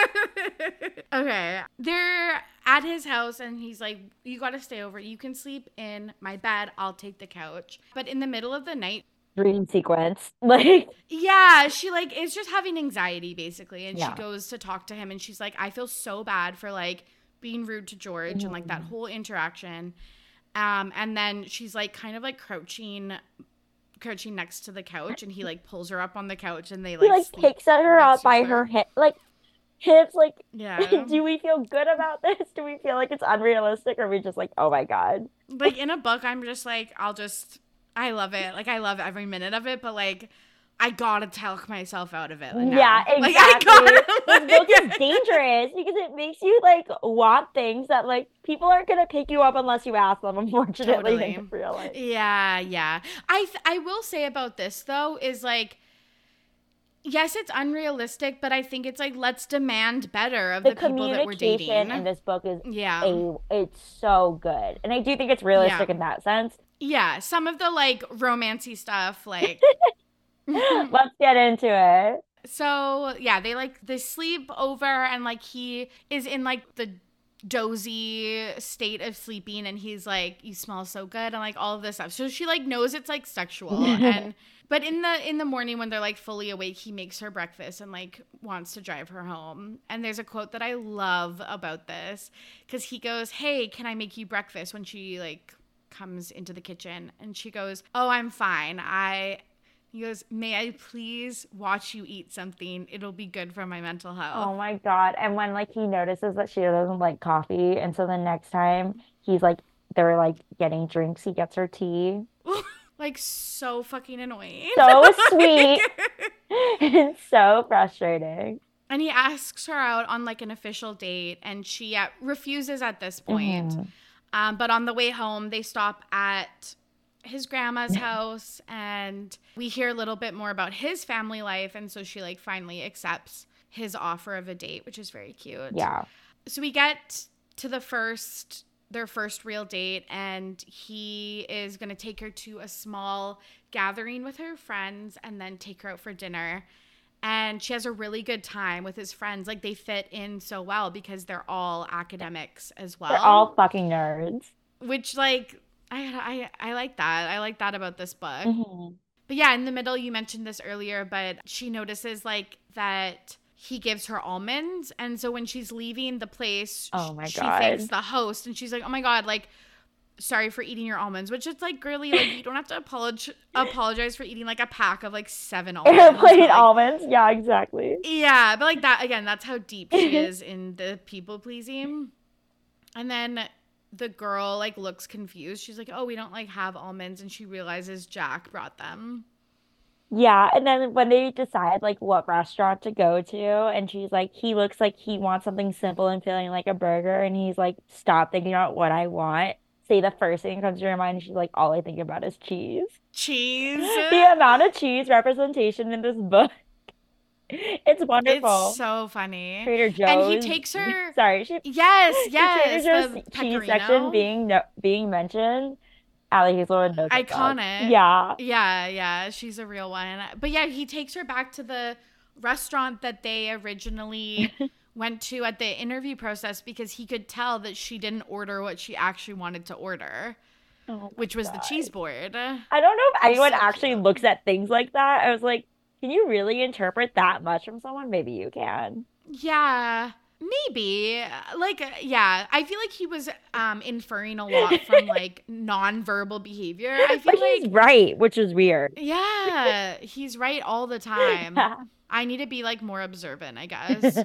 Okay. They're at his house and he's like, you got to stay over. You can sleep in my bed. I'll take the couch. But in the middle of the night, Dream sequence. Like, yeah, she like is just having anxiety basically. And Yeah. she goes to talk to him and she's like, I feel so bad for like being rude to George and like that whole interaction. Um, and then she's like kind of like crouching crouching next to the couch and he like pulls her up on the couch and they like he like sleep picks at her next up to by each her other. hip, like hips. Like, Yeah. do we feel good about this? Do we feel like it's unrealistic, or are we just like, oh my God? Like in a book, I'm just like, I'll just, I love it. Like I love every minute of it, but like, I gotta talk myself out of it now. Yeah, Like I exactly. This book gotta. is dangerous because it makes you like want things that like people aren't gonna pick you up unless you ask them, unfortunately, Totally. in real life. Yeah, yeah. I th- I will say about this though is like, yes, it's unrealistic, but I think it's like let's demand better of The the, people that we're communication dating. in this book is Yeah, a it's so good. And I do think it's realistic Yeah. in that sense. yeah. Some of the like romancy stuff, like. Let's get into it. So yeah, they like they sleep over and like he is in like the dozy state of sleeping and he's like, you smell so good and like all of this stuff. So she like knows it's like sexual and but in the in the morning when they're like fully awake, he makes her breakfast and like wants to drive her home. And there's a quote that I love about this because he goes, hey, can I make you breakfast when she like comes into the kitchen? And she goes, oh, I'm fine. I He goes, may I please watch you eat something? It'll be good for my mental health. Oh my God. And when like he notices that she doesn't like coffee, and so the next time he's like they're like getting drinks, he gets her tea. Like so fucking annoying. So sweet. It's so frustrating. And he asks her out on like an official date and she uh, refuses at this point. Mhm. Um, but on the way home, they stop at his grandma's house and we hear a little bit more about his family life. And so she like finally accepts his offer of a date, which is very cute. Yeah. So we get to the first, their first real date, and he is going to take her to a small gathering with her friends and then take her out for dinner. And she has a really good time with his friends. Like they fit in so well because they're all academics as well. They're all fucking nerds. Which like, I, I, I like that. I like that about this book. Mhm. But yeah, in the middle, you mentioned this earlier, but she notices like that he gives her almonds. And so when she's leaving the place, Oh my she God. thanks the host and she's like, oh my God, like, sorry for eating your almonds, which is like, girly, like, you don't have to apologize apologize for eating like a pack of like seven almonds. Airplane But, like, almonds. Yeah, exactly. yeah, but like that, again, that's how deep she is in the people pleasing. And then the girl like looks confused. She's like, oh, we don't like have almonds. And she realizes Jack brought them. Yeah, and then when they decide like what restaurant to go to, and she's like, he looks like he wants something simple and feeling like a burger, and he's like, stop thinking about what I want. Say the first thing that comes to your mind, and she's like, all I think about is cheese. Cheese. The amount of cheese representation in this book, it's wonderful. It's so funny. Trader Joe's. And he takes her. Sorry, she, Yes, the yes. Trader The Joe's cheese section pecorino. being no, being mentioned. Allie Hazelwood knows what's up. Iconic. Yeah. Yeah, yeah. She's a real one. But yeah, he takes her back to the restaurant that they originally went to at the interview process because he could tell that she didn't order what she actually wanted to order, Oh my which was the God. cheese board. I don't know if anyone So actually cute. looks at things like that. I was like, can you really interpret that much from someone? Maybe you can. Yeah, maybe. Like, uh, yeah, I feel like he was um inferring a lot from like nonverbal behavior. I feel But like he's right, which is weird. yeah, he's right all the time. Yeah. I need to be like more observant, I guess.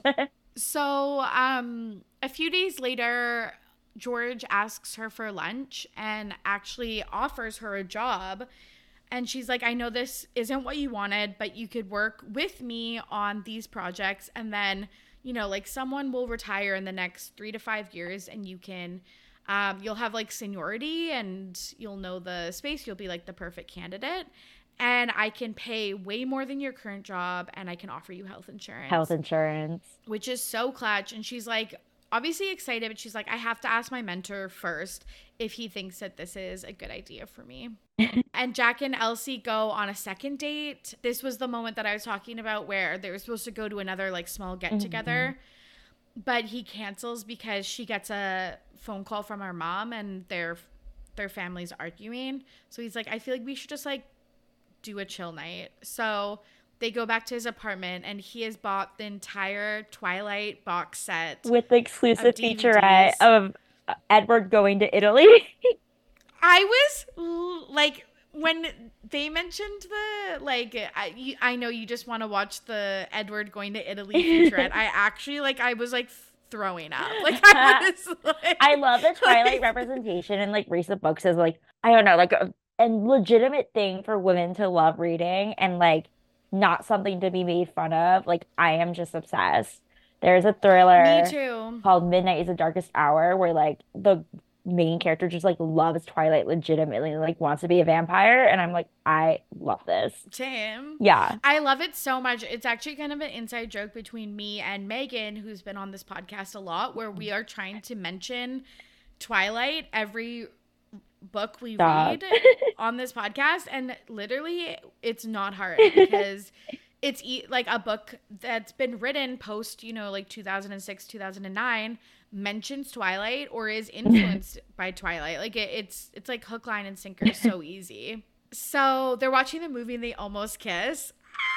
So, um, a few days later, George asks her for lunch and actually offers her a job. And she's like, I know this isn't what you wanted, but you could work with me on these projects. And then, you know, like someone will retire in the next three to five years and you can, um, you'll have like seniority and you'll know the space. You'll be like the perfect candidate. And I can pay way more than your current job and I can offer you health insurance. Health insurance. Which is so clutch. And she's like, obviously excited, but she's like, I have to ask my mentor first if he thinks that this is a good idea for me. And Jack and Elsie go on a second date. This was the moment that I was talking about where they were supposed to go to another like small get together, mm-hmm. but he cancels because she gets a phone call from her mom and their their family's arguing. So he's like, I feel like we should just like do a chill night. So they go back to his apartment and he has bought the entire Twilight box set with the exclusive featurette of Edward going to Italy. I was like, when they mentioned the, like, I, I know you just want to watch the Edward going to Italy featurette. I actually, like, I was, like, throwing up. Like, I was, like... I love the Twilight like, representation in, like, recent books as, like, I don't know, like, a, a legitimate thing for women to love reading and, like, not something to be made fun of. Like, I am just obsessed. There's a thriller Me too. called Midnight is the Darkest Hour where, like, the main character just like loves Twilight legitimately, like wants to be a vampire, and I'm like, I love this. Same. Yeah, I love it so much. It's actually kind of an inside joke between me and Megan, who's been on this podcast a lot, where we are trying to mention Twilight every book we Stop. read on this podcast, and literally it's not hard because it's e- like a book that's been written post, you know, like two thousand six, two thousand nine mentions Twilight or is influenced by Twilight. Like it, it's it's like hook, line, and sinker. So easy. So they're watching the movie and they almost kiss.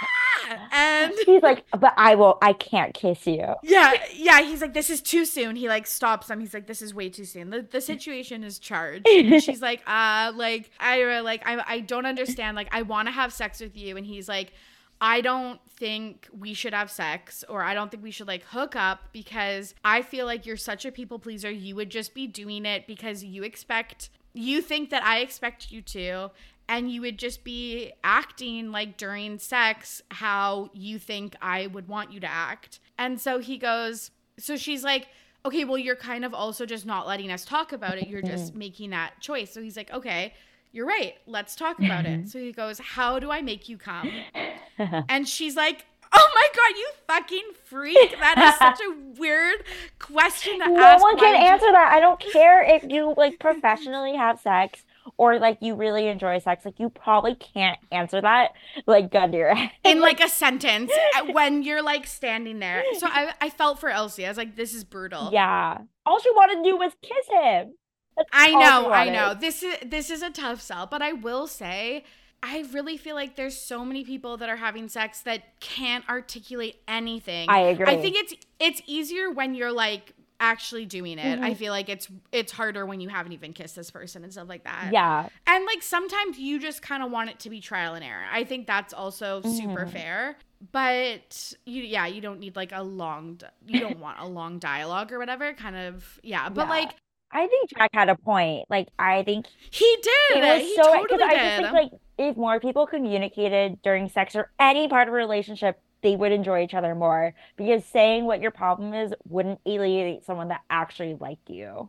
And he's like, but I will, I can't kiss you. Yeah, yeah. He's like, this is too soon. He like stops them. He's like, this is way too soon. The, the situation is charged. And she's like, uh, like I like I I don't understand. Like I want to have sex with you. And he's like, I don't think we should have sex, or I don't think we should like hook up because I feel like you're such a people pleaser. You would just be doing it because you expect, you think that I expect you to, and you would just be acting like during sex how you think I would want you to act. And so he goes, so she's like, okay, well, you're kind of also just not letting us talk about it. You're just making that choice. So he's like, okay, you're right. Let's talk about it. So he goes, how do I make you come? And she's like, oh my God, you fucking freak. That is such a weird question to no ask. No one can answer you- that. I don't care if you like professionally have sex or like you really enjoy sex. Like you probably can't answer that like gun to your head. In like a sentence when you're like standing there. So I, I felt for Elsie. I was like, this is brutal. Yeah. All she wanted to do was kiss him. That's I know, I know. This is this is a tough sell, but I will say, I really feel like there's so many people that are having sex that can't articulate anything. I agree. I think it's it's easier when you're like actually doing it. Mm-hmm. I feel like it's it's harder when you haven't even kissed this person and stuff like that. Yeah. And like sometimes you just kind of want it to be trial and error. I think that's also mm-hmm. super fair. But you, yeah, you don't need like a long, you don't want a long dialogue or whatever. Kind of, yeah. But yeah. like. I think Jack had a point. Like, I think he did. It was he so totally because did. I just think like if more people communicated during sex or any part of a relationship, they would enjoy each other more. Because saying what your problem is wouldn't alienate someone that actually liked you.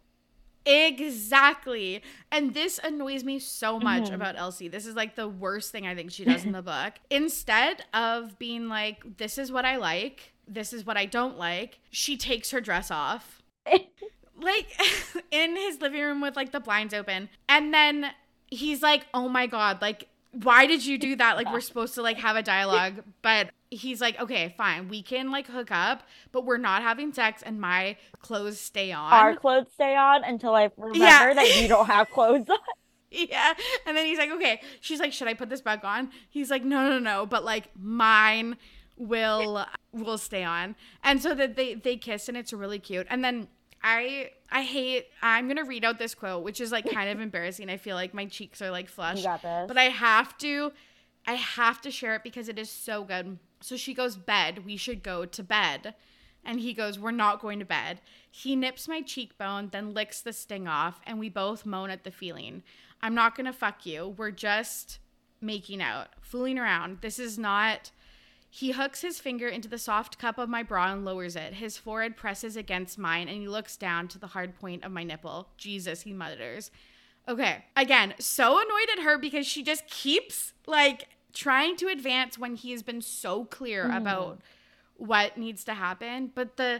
Exactly. And this annoys me so much mm-hmm. about Elsie. This is like the worst thing I think she does in the book. Instead of being like, this is what I like, this is what I don't like, she takes her dress off. Like in his living room with like the blinds open. And then he's like, oh my God, like, why did you do that? Like, we're supposed to like have a dialogue. But he's like, okay, fine. We can like hook up, but we're not having sex and my clothes stay on. Our clothes stay on until I remember yeah. that you don't have clothes on. Yeah. And then he's like, okay. She's like, should I put this back on? He's like, no, no, no. But like mine will will stay on. And so that they, they kiss and it's really cute. And then I I hate, I'm going to read out this quote, which is like kind of embarrassing. I feel like my cheeks are like flushed. You got this. But I have to, I have to share it because it is so good. So she goes, bed, we should go to bed. And he goes, we're not going to bed. He nips my cheekbone, then licks the sting off, and we both moan at the feeling. I'm not going to fuck you. We're just making out, fooling around. This is not... He hooks his finger into the soft cup of my bra and lowers it. His forehead presses against mine, and he looks down to the hard point of my nipple. Jesus, he mutters. Okay, again, so annoyed at her because she just keeps, like, trying to advance when he has been so clear mm. about what needs to happen. But the,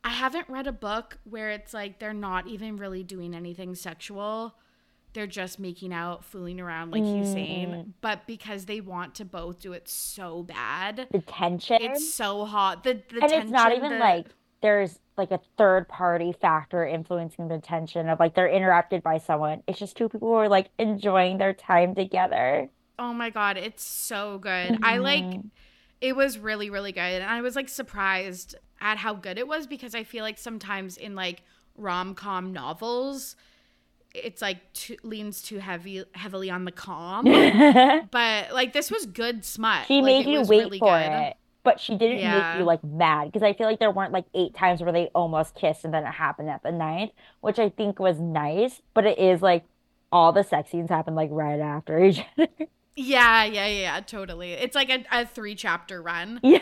I haven't read a book where it's like they're not even really doing anything sexual. They're just making out, fooling around like Mm. Hussein. But because they want to both do it so bad, The tension. it's so hot. The, the And tension, it's not even the, like there's like a third party factor influencing the tension of like they're interrupted by someone. It's just two people who are like enjoying their time together. oh my God, it's so good. Mhm. I like, it was really, really good. And I was like surprised at how good it was because I feel like sometimes in like rom-com novels, it's like too, leans too heavy heavily on the calm. But like this was good smut. She Like, made it you was wait really for good. it, but she didn't make Yeah. you like mad because I feel like there weren't like eight times where they almost kissed and then it happened at the ninth, which I think was nice. But it is like all the sex scenes happen like right after each other. Yeah, yeah, yeah, yeah, totally. It's like a, a three chapter run. Yeah.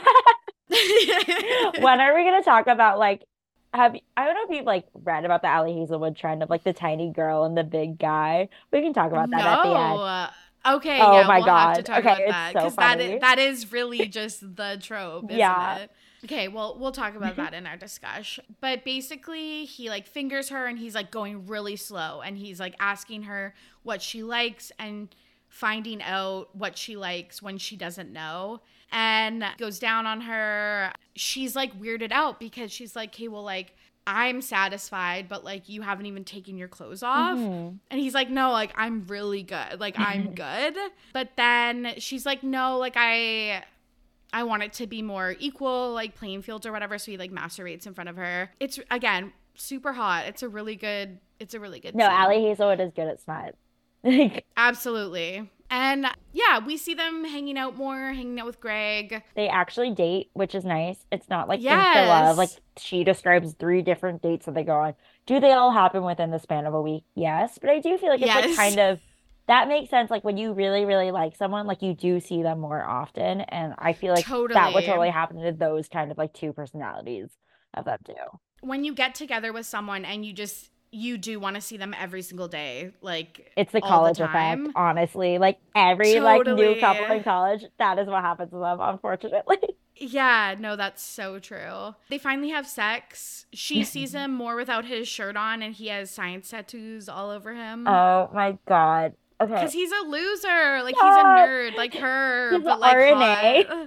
When are we gonna talk about like have you, I don't know if you've like read about the Ali Hazelwood trend of like the tiny girl and the big guy. We can talk about that at the end. No. Okay, Oh yeah, my we'll have to God. talk Okay, about it's that so because that funny. is, that is really just the trope, isn't Yeah. it? Okay, well, we'll talk about that in our discussion. But basically, he like fingers her and he's like going really slow and he's like asking her what she likes and finding out what she likes when she doesn't know and goes down on her. She's like weirded out because she's like, okay, well, like, I'm satisfied, but like you haven't even taken your clothes off. Mhm. And he's like, no, like I'm really good. Like I'm good. But then she's like, no, like I I want it to be more equal, like playing fields or whatever. So he like masturbates in front of her. It's again super hot. It's a really good it's a really good No, scene. Ali Hazelwood is good at smut. Like Absolutely. And yeah, we see them hanging out more, hanging out with Greg. they actually date, which is nice. It's not like Yes. insta love. Like she describes three different dates that they go on. Do they all happen within the span of a week? Yes. But I do feel like it's like Yes. kind of that makes sense. Like when you really, really like someone, like you do see them more often. And I feel like that would Totally. totally happen to those kind of like two personalities of them too. When you get together with someone and you just you do want to see them every single day, like It's the all college the effect, time. honestly. Like every like new Totally. couple in college, that is what happens to them, unfortunately. Yeah, no, that's so true. They finally have sex. She sees him more without his shirt on and he has science tattoos all over him. Oh my God. Okay. Because he's a loser. Like, Yeah. he's a nerd like her, He's but a like R N A. hot.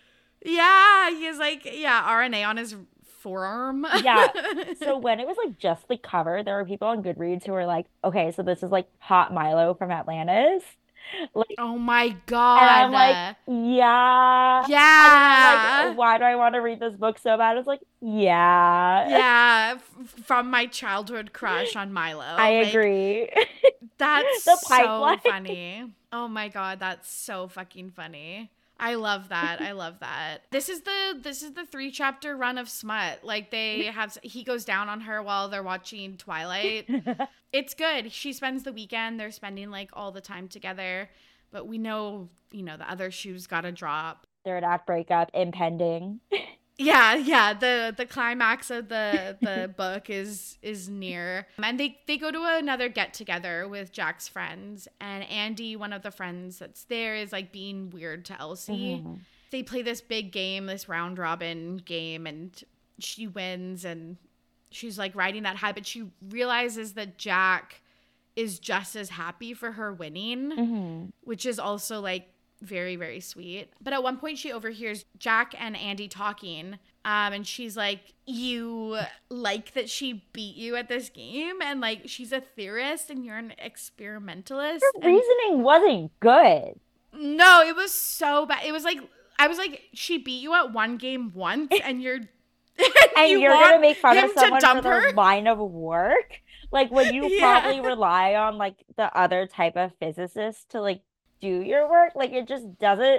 Yeah, he's like, yeah, R N A on his forearm. Yeah. So when it was like just the cover, there were people on Goodreads who were like, okay, so this is like Hot Milo from Atlantis. Like, Oh my and God. I'm like, yeah. And then I'm yeah. like, why do I want to read this book so bad? It's like, yeah. Yeah, f- from my childhood crush on Milo. I Like, agree. That's The so pipeline. funny. Oh my God, that's so fucking funny. I love that. I love that. This is the this is the three chapter run of smut. Like they have he goes down on her while they're watching Twilight. It's good. She spends the weekend. They're spending like all the time together. But we know, you know, the other shoe's got to drop. Third act breakup impending. Yeah, yeah. The the climax of the the book is is near, and they they go to another get together with Jack's friends, and Andy, one of the friends that's there, is like being weird to Elsie. Mhm. They play this big game, this round robin game, and she wins, and she's like riding that high, but she realizes that Jack is just as happy for her winning, Mhm. which is also like very, very sweet. But at one point she overhears Jack and Andy talking, um, and she's like, you like that she beat you at this game? And like, she's a theorist and you're an experimentalist. Your And reasoning wasn't good. no, it was so bad. It was like, I was like, she beat you at one game once and you're And you you're gonna want make fun him of to someone for dump their her? line of work? Like when you Yeah. probably rely on like the other type of physicist to like do your work, like it just doesn't.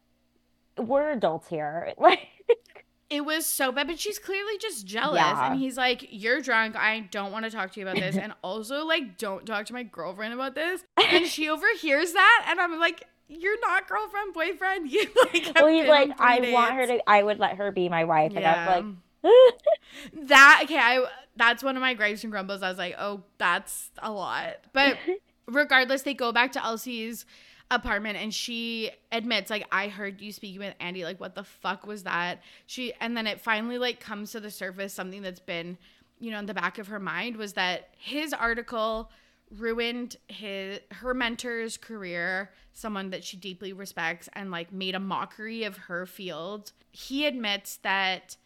We're adults here. Like It was so bad, but she's clearly just jealous. Yeah. And he's like, you're drunk. I don't want to talk to you about this. And also, like, don't talk to my girlfriend about this. And she overhears that. And I'm like, you're not girlfriend, boyfriend. You like, have well, he's been like, on three I want her dates." to. I would let her be my wife, and Yeah. I'm like, that, okay, I, that's one of my gripes and grumbles. I was like, oh, that's a lot. But regardless, they go back to Elsie's apartment, and she admits, like, I heard you speaking with Andy, like, what the fuck was that? She, and then it finally, like, comes to the surface, something that's been, you know, in the back of her mind, was that his article ruined his her mentor's career, someone that she deeply respects, and, like, made a mockery of her field. He admits that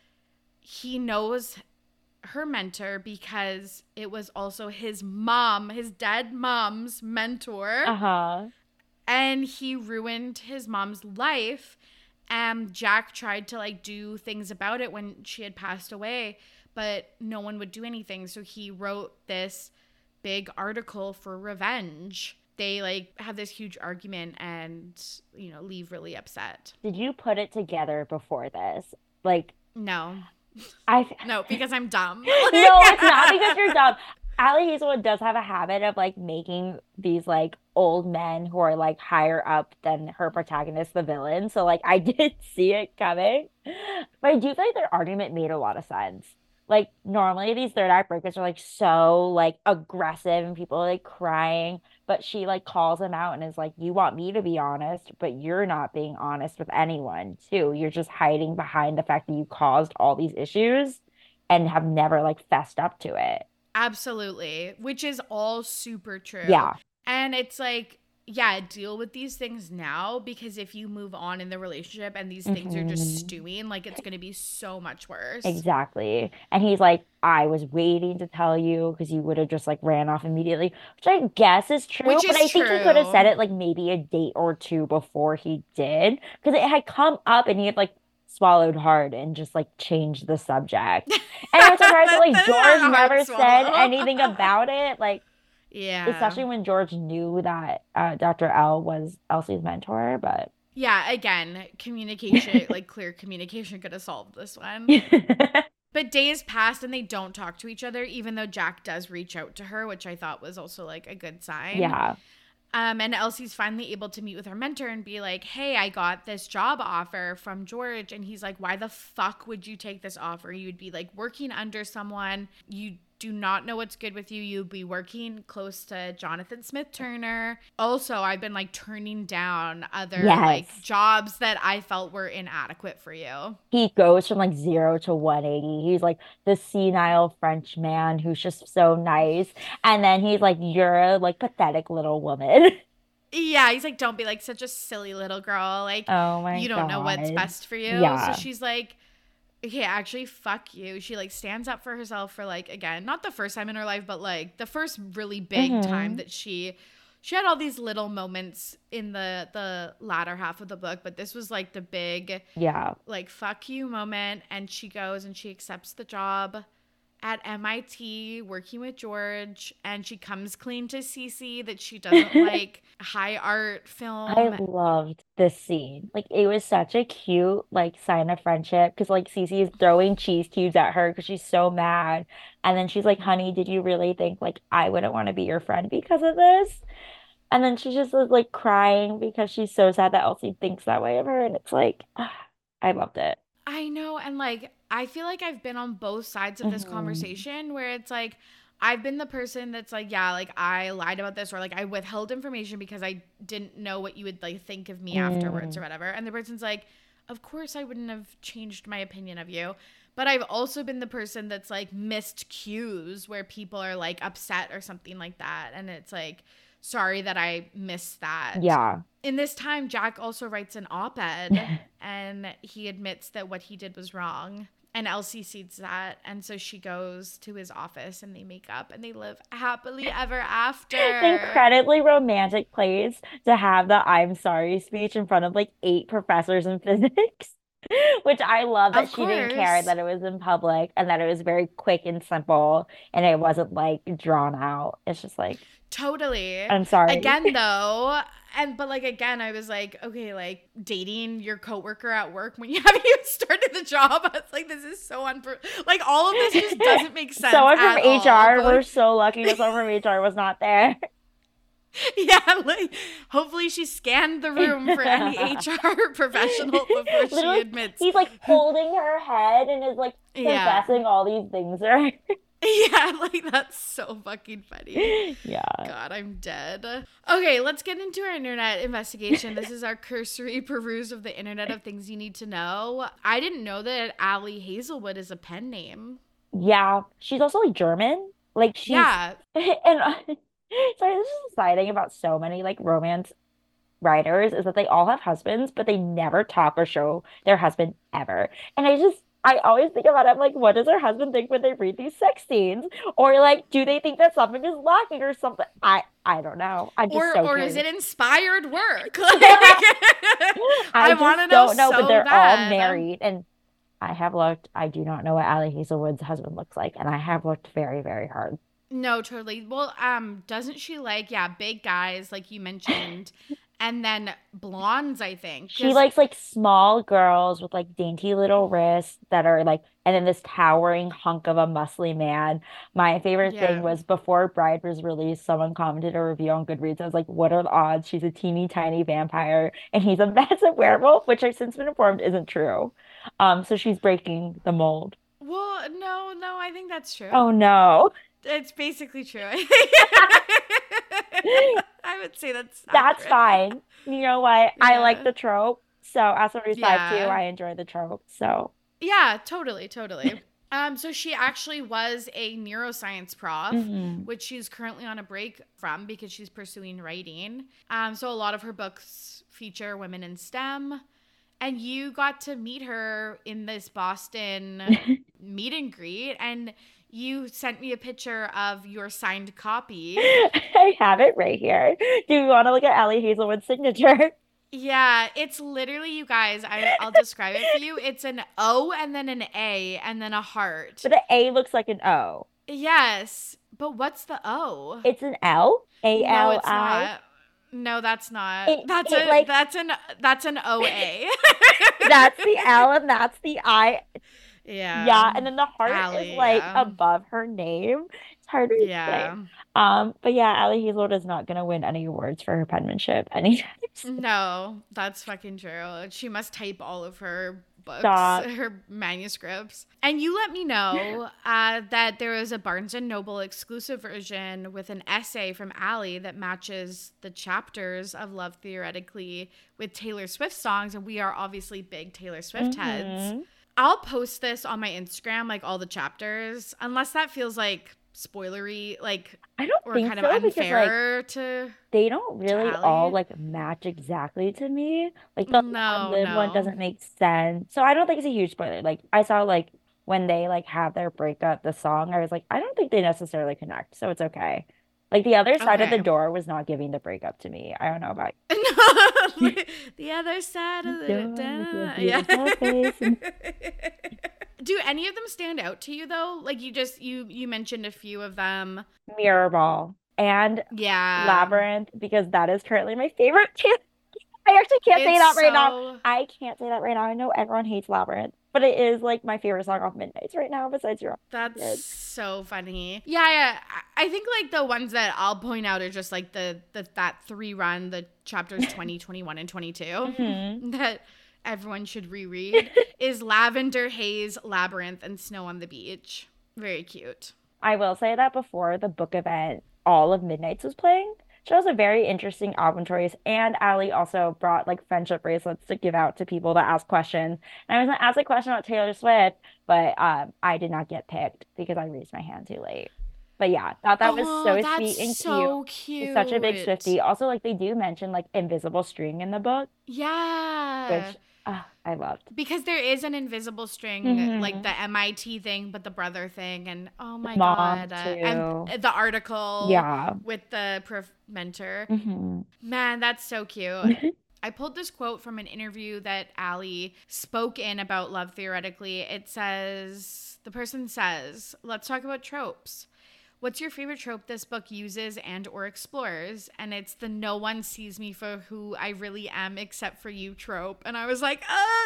he knows her mentor because it was also his mom, his dead mom's mentor. Uh-huh. And he ruined his mom's life. And Jack tried to, like, do things about it when she had passed away, but no one would do anything. So he wrote this big article for revenge. They, like, have this huge argument and, you know, leave really upset. Did you put it together before this? Like, no. I No, because I'm dumb. No, it's not because you're dumb. Ali Hazelwood does have a habit of, like, making these, like, old men who are, like, higher up than her protagonist, the villain. So, like, I did see it coming. But I do think their argument made a lot of sense. Like, normally these third act breakers are, like, so, like, aggressive and people are, like, crying. But she, like, calls him out and is like, you want me to be honest, but you're not being honest with anyone, too. You're just hiding behind the fact that you caused all these issues and have never, like, fessed up to it. Absolutely. Which is all super true. Yeah. And it's like, yeah, deal with these things now, because if you move on in the relationship and these things Mhm. are just stewing, like, it's going to be so much worse. Exactly. And he's like, I was waiting to tell you because you would have just, like, ran off immediately, which I guess is true. Which but is I think he could have true. said it, like, maybe a date or two before he did, because it had come up and he had, like, swallowed hard and just, like, changed the subject. And I'm surprised that, like, That's a George hard never swallow. said anything about it. Like, Yeah. especially when George knew that uh, Doctor L was Elsie's mentor, but Yeah, again, communication, like, clear communication could have solved this one. But days passed and they don't talk to each other, even though Jack does reach out to her, which I thought was also, like, a good sign. yeah. Um, and Elsie's finally able to meet with her mentor and be like, hey, I got this job offer from George. And he's like, why the fuck would you take this offer? You'd be, like, working under someone. You do not know what's good with you. You'd be working close to Jonathan Smith Turner. Also, I've been, like, turning down other Yes. like jobs that I felt were inadequate for you. He goes from, like, zero to one eighty. He's like the senile French man who's just so nice. And then he's like, you're a, like, pathetic little woman. Yeah, he's like, don't be, like, such a silly little girl. Like, Oh my you don't know what's God. best for you. Yeah. So she's like, okay, actually, fuck you. She, like, stands up for herself for, like, again, not the first time in her life, but, like, the first really big Mhm. time that she she had all these little moments in the the latter half of the book, but this was, like, the big, Yeah. like, fuck you moment. And she goes and she accepts the job at M I T working with George, and she comes clean to Cece that she doesn't like high art film. I loved this scene. Like, it was such a cute, like, sign of friendship because, like, Cece is throwing cheese cubes at her because she's so mad. And then she's like, honey, did you really think, like, I wouldn't want to be your friend because of this? And then she just was, like, crying because she's so sad that Elsie thinks that way of her. And it's like, I loved it. I know, and, like, I feel like I've been on both sides of this Mhm. conversation where it's like I've been the person that's like, yeah, like, I lied about this, or, like, I withheld information because I didn't know what you would, like, think of me afterwards Mm. or whatever. And the person's like, of course I wouldn't have changed my opinion of you. But I've also been the person that's, like, missed cues where people are, like, upset or something like that. And it's like, sorry that I missed that. Yeah. In this time, Jack also writes an op-ed and he admits that what he did was wrong. And Elsie sees that. And so she goes to his office and they make up and they live happily ever after. Incredibly romantic place to have the I'm sorry speech in front of, like, eight professors in physics. Which I love that Of she didn't care course. that it was in public and that it was very quick and simple and it wasn't, like, drawn out. It's just like, Totally. I'm sorry. Again, though, and but, like, again, I was like, okay, like, dating your coworker at work when you haven't even started the job. I was like, this is so unpro. Like, all of this just doesn't make sense. Someone from at H R, all. we're so lucky that someone from H R was not there. Yeah, like, hopefully she scanned the room for any H R professional before she Literally, admits. he's, like, holding her head and is, like, Yeah. confessing all these things to her. Yeah, like that's so fucking funny. Yeah. God, I'm dead. Okay, let's get into our internet investigation. This is our cursory peruse of the internet of things you need to know. I didn't know that Ali Hazelwood is a pen name. Yeah. She's also like German. Like she's Yeah. and uh, sorry, this is a side thing about so many like romance writers is that they all have husbands, but they never talk or show their husband ever. And I just, I always think about it. I'm like, what does their husband think when they read these sex scenes? Or like, do they think that something is lacking or something? I, I don't know. I'm just Or so or curious. is it inspired work? Like, I, I just want to know don't know, so but they're all bad. married. And I have looked, I do not know what Ali Hazelwood's husband looks like. And I have looked very, very hard. No, totally. Well, um, doesn't she like, yeah, big guys, like you mentioned, and then blondes, I think. She 'Cause- likes like small girls with like dainty little wrists that are like, and then this towering hunk of a muscly man. My favorite thing yeah. was before Bride was released, someone commented a review on Goodreads. I was like, what are the odds? She's a teeny tiny vampire and he's a massive werewolf, which I've since been informed isn't true. Um, so she's breaking the mold. Well, no, no, I think that's true. Oh no. It's basically true. I would say that's That's accurate. fine. You know what? I like Yeah. the trope. So as somebody's five two, Yeah. I enjoy the trope. So Yeah, totally, totally. Um, so she actually was a neuroscience prof, mhm. which she's currently on a break from because she's pursuing writing. Um, so a lot of her books feature women in STEM. And you got to meet her in this Boston meet and greet, and you sent me a picture of your signed copy. I have it right here. Do you want to look at Ali Hazelwood's signature? Yeah, it's literally, you guys, I, I'll describe it for you. It's an O and then an A and then a heart. But the A looks like an O. Yes, but what's the O? It's an L. A No, L it's I. not. No, that's not. It- that's it, a like- that's an that's an O A. That's the L and that's the I. Yeah. Yeah, and then the heart Ali, is like yeah. above her name. It's hard to Yeah. explain. Um, but yeah, Ali Hazelwood is not gonna win any awards for her penmanship anytime soon. No, that's fucking true. She must type all of her books, Stop. her manuscripts. And you let me know uh, that there is a Barnes and Noble exclusive version with an essay from Ali that matches the chapters of Love Theoretically with Taylor Swift songs. And we are obviously big Taylor Swift heads. Mhm. I'll post this on my Instagram, like all the chapters, unless that feels like spoilery, like, I don't or think kind so of because like unfair to. they don't really Ali? all like match exactly to me. Like the No, ad-lib one no. doesn't make sense. So I don't think it's a huge spoiler. Like I saw like when they like have their breakup, the song, I was like, I don't think they necessarily connect. So it's okay. Like the other side of the Okay. door was not giving the breakup to me. I don't know about The other side of the Door with da- your yeah. beautiful face and- Do any of them stand out to you though? Like you just you you mentioned a few of them. Mirrorball and Yeah. Labyrinth because that is currently my favorite. I actually can't say that It's right now. so- I can't say that right now. I know everyone hates Labyrinth, but it is like my favorite song off Midnights right now besides your That's Good. so funny. Yeah, yeah. I I think like the ones that I'll point out are just like the, the that three run, the chapters twenty, twenty-one, and twenty-two Mhm. that everyone should reread is Lavender Haze, Labyrinth, and Snow on the Beach. Very cute. I will say that before the book event, all of Midnights was playing. She was a very interesting album choice, and Ali also brought like friendship bracelets to give out to people to ask questions. And I was gonna ask a question about Taylor Swift, but um, I did not get picked because I raised my hand too late. But yeah, thought that was Oh, so that's sweet and cute. so cute. She's such a big Swiftie. Also, like they do mention like invisible string in the book, Yeah. which uh, I loved. Because there is an invisible string, Mhm. like the M I T thing, but the brother thing, and oh my Mom, god, uh, and too. the article Yeah. with the prof- mentor. hmm Man, that's so cute. I pulled this quote from an interview that Ali spoke in about Love Theoretically. It says, the person says, let's talk about tropes. What's your favorite trope this book uses and or explores? And it's the no one sees me for who I really am except for you trope. And I was like,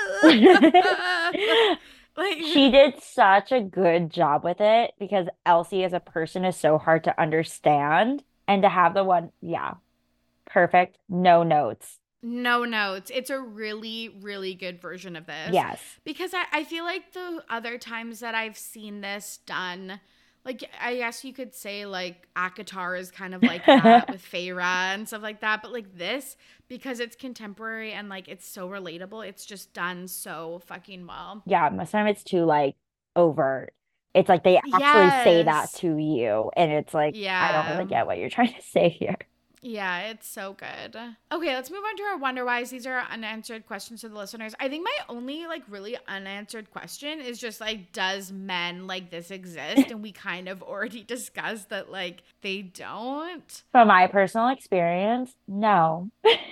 ah. Like, She did such a good job with it because Elsie as a person is so hard to understand. And to have the one, yeah, perfect, no notes. no notes. It's a really, really good version of this. Yes. Because I, I feel like the other times that I've seen this done, Like, I guess you could say, like, ACOTAR is kind of like that with Feyre and stuff like that. But, like, this, because it's contemporary and, like, it's so relatable, it's just done so fucking well. Yeah, most of the time it's too, like, overt. It's like they actually say that Yes. to you, and it's like, I don't really Yeah. get what you're trying to say here. Yeah, it's so good. Okay, let's move on to our Wonder Whys. These are unanswered questions to the listeners. I think my only, like, really unanswered question is just, like, does men like this exist? And we kind of already discussed that, like, they don't. From my personal experience, no.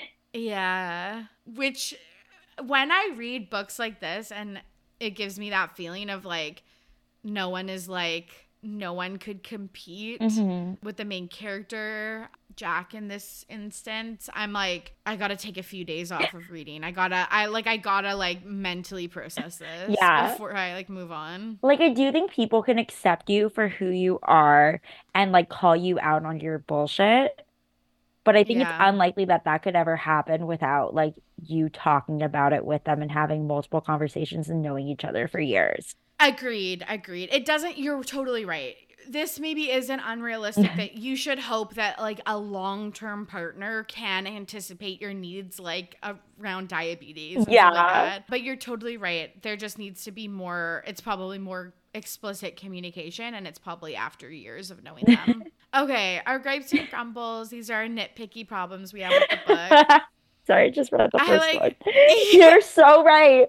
Yeah. Which, when I read books like this, and it gives me that feeling of, like, no one is, like, no one could compete Mhm. with the main character, Jack, in this instance. I'm like, I gotta take a few days off of reading. I gotta, I like, I gotta like mentally process this Yeah. before I like move on. Like, I do think people can accept you for who you are and like call you out on your bullshit. But I think it's Yeah. unlikely that that could ever happen without like you talking about it with them and having multiple conversations and knowing each other for years. Agreed. Agreed. It doesn't, you're totally right. This maybe isn't unrealistic that you should hope that like a long-term partner can anticipate your needs, like around diabetes and Yeah. stuff like that. But you're totally right. There just needs to be more, it's probably more explicit communication, and it's probably after years of knowing them. Okay, our gripes and grumbles. These are nitpicky problems we have with the book. Sorry, I just read the I first like- one. You're so right.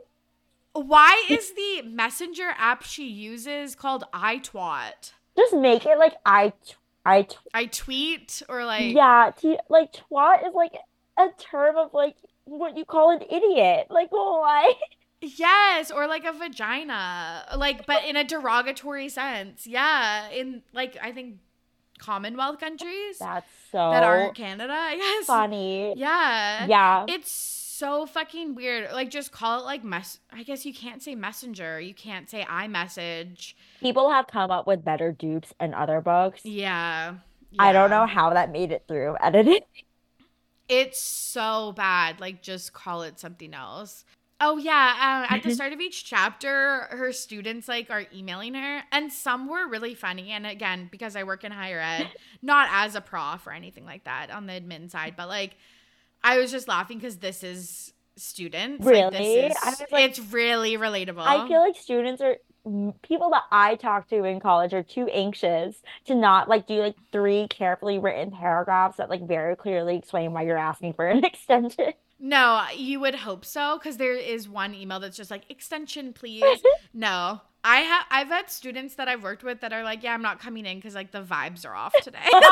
Why is the messenger app she uses called iTwat? Just make it like I, I, I tweet or like yeah, t like twat is like a term of like what you call an idiot. Like, why? yes, or like a vagina, like, but in a derogatory sense. Yeah, in like I think Commonwealth countries That's so that aren't Canada, I guess. funny. Yeah, Yeah. it's so fucking weird. Like, just call it like mess. I guess you can't say messenger. You can't say iMessage. People have come up with better dupes in other books. Yeah. I don't yeah. know how that made it through editing. It's so bad. Like, just call it something else. Oh, yeah. Um, at the start of each chapter, her students, like, are emailing her. And some were really funny. And again, because I work in higher ed, not as a prof or anything like that on the admin side, but, like, I was just laughing because this is students. Really? Like, this is, I was like- it's really relatable. I feel like students are people that I talk to in college are too anxious to not like do like three carefully written paragraphs that like very clearly explain why you're asking for an extension. No, you would hope so, because there is one email that's just like, extension, please. No. I have I've had students that I've worked with that are like, yeah, I'm not coming in because like the vibes are off today. Okay.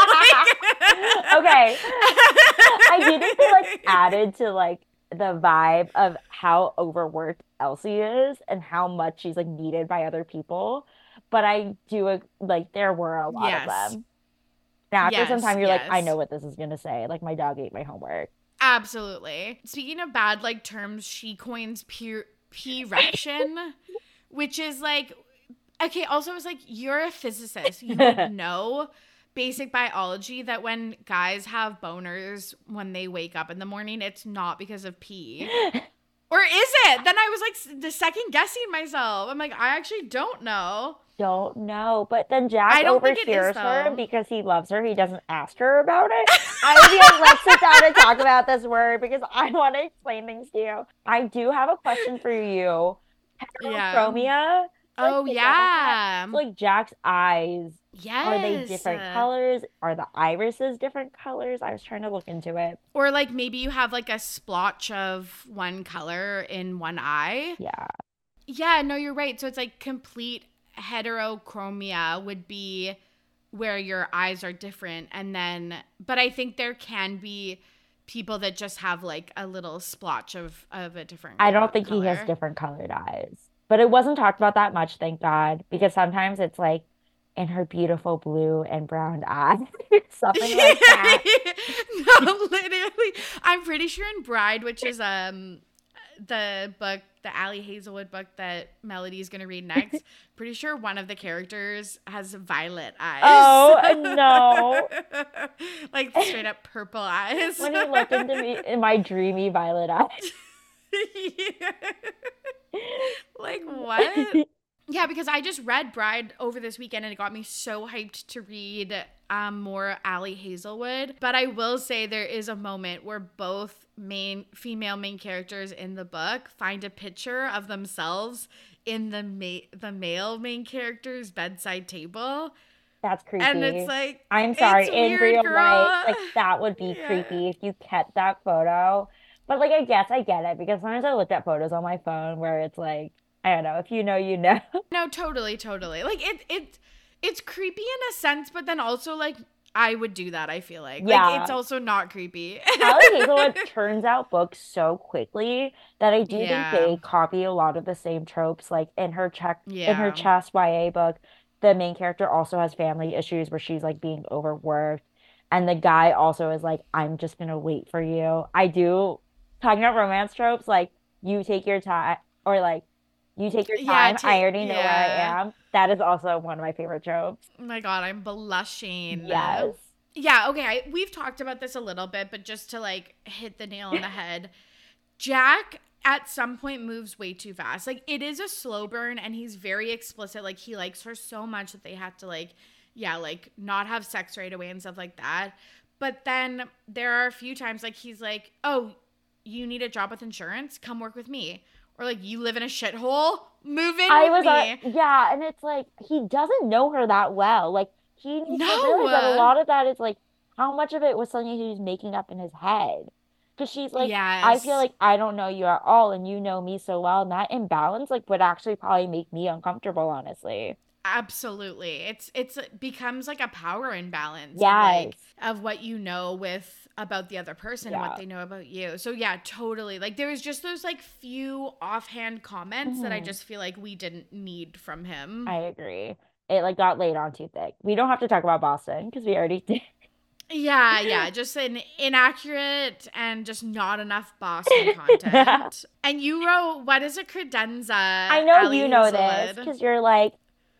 I do think they like added to like the vibe of how overworked Elsie is and how much she's like needed by other people. But I do like there were a lot Yes. of them. Now after some Yes, time you're like, I yes. know what this is gonna say. Like my dog ate my homework. Absolutely. Speaking of bad like terms, she coins peer P-rection, which is like, okay, also it's like, you're a physicist. You would know basic biology that when guys have boners when they wake up in the morning, it's not because of pee. Or is it? Then I was like the second guessing myself. I'm like, I actually don't know. Don't know. But then Jack I don't think it is, overhears her though. and because he loves her. He doesn't ask her about it. I would be like, let's sit down and talk about this word because I want to explain things to you. I do have a question for you. Yeah. Heterochromia. Oh, Like, yeah. Like Jack's eyes, Yes. are they different colors? Are the irises different colors? I was trying to look into it. Or like maybe you have like a splotch of one color in one eye. Yeah. Yeah, no, you're right. So it's like complete heterochromia would be where your eyes are different. And then, but I think there can be people that just have like a little splotch of, of a different I co- don't think he has color. different colored eyes. But it wasn't talked about that much, thank God, because sometimes it's like in her beautiful blue and brown eyes, something like that. No, literally. I'm pretty sure in Bride, which is um the book, the Allie Hazelwood book that Melody's gonna read next, pretty sure one of the characters has violet eyes. Oh, no. Like straight up purple eyes. When he looked into me in my dreamy violet eyes. Yeah. Like what? Yeah, because I just read Bride over this weekend and it got me so hyped to read um, more Ali Hazelwood. But I will say there is a moment where both main female main characters in the book find a picture of themselves in the ma- the male main character's bedside table. That's And it's creepy. like, I'm it's sorry, in weird, real life, girl. like that would be Yeah. creepy if you kept that photo. But like I guess I get it because sometimes I look at photos on my phone where it's like, I don't know, if you know, you know. No, totally, totally. Like it it it's creepy in a sense, but then also like I would do that, I feel like. Like it's Yeah. also not creepy. Ali Hazelwood turns out books so quickly that I do think Yeah. they copy a lot of the same tropes. Like in her check in her Yeah. chess Y A book, the main character also has family issues where she's like being overworked. And the guy also is like, I'm just gonna wait for you. I do talking about romance tropes, like you take your time or like you take your Yeah, time, I take already know where I yeah. am. That is also one of my favorite tropes. Oh my god, I'm blushing. Yes. Yeah, okay, I, we've talked about this a little bit, but just to like hit the nail on the head, Jack at some point moves way too fast. Like it is a slow burn and he's very explicit. Like he likes her so much that they had to like, yeah, like not have sex right away and stuff like that. But then there are a few times like he's like, oh, you need a job with insurance? Come work with me. Or like you live in a shithole? Move in I with was uh me. yeah, and it's like he doesn't know her that well. Like he needs to realize that a No. lot of that is like how much of it was something he was making up in his head. Because she's like, I feel Yes. like I don't know you at all, and you know me so well, and that imbalance like would actually probably make me uncomfortable, honestly. Absolutely. It's it's it becomes like a power imbalance of Yes. like of what you know with about the other person and what Yeah. they know about you. So yeah, totally. Like there was just those like few offhand comments that I Mhm. just feel like we didn't need from him. I agree. It like got laid on too thick. We don't have to talk about Boston because we already did. Yeah, yeah, just an inaccurate and just not enough Boston content. And you wrote, what is a credenza, I know Ali you know this Hazelwood? because you're like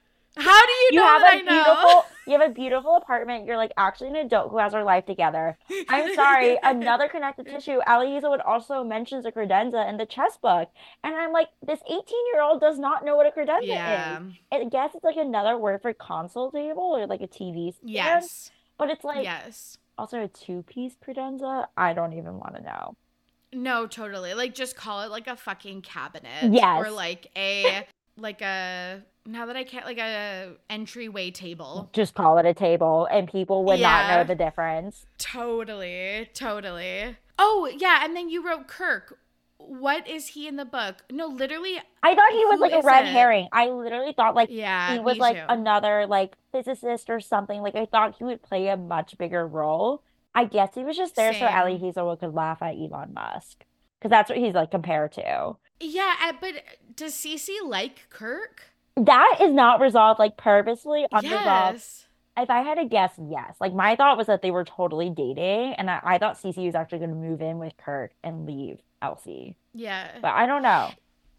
How do you you know have that I a know? beautiful you have a beautiful apartment. You're like actually an adult who has her life together. I'm sorry, another connective tissue. Ali Hazelwood also mentions a credenza in the chess book. And I'm like, this eighteen-year-old does not know what a credenza is. Yeah. I guess it's like another word for console table or like a T V stand. Yes. But it's like Yes. also a two-piece credenza. I don't even want to know. No, totally. Like just call it like a fucking cabinet or Yes. like a like a now that I can't like a entryway table. Just call it a table and people would not know Yeah. the difference. Totally. Totally. Oh, yeah, and then you wrote Kirk. What is he in the book? No, literally, I thought he was who like a is red it? herring. I literally thought like Yeah, he was me like too. another like physicist or something. Like I thought he would play a much bigger role. I guess he was just there so Ali Same. Hazelwood could laugh at Elon Musk. Because that's what he's like compared to. Yeah, uh, but does Cece like Kirk? That is not resolved, like purposely unresolved. Yes. If I had to guess, yes. Like my thought was that they were totally dating, and I, I thought Cece was actually going to move in with Kirk and leave Elsie. Yeah. But I don't know.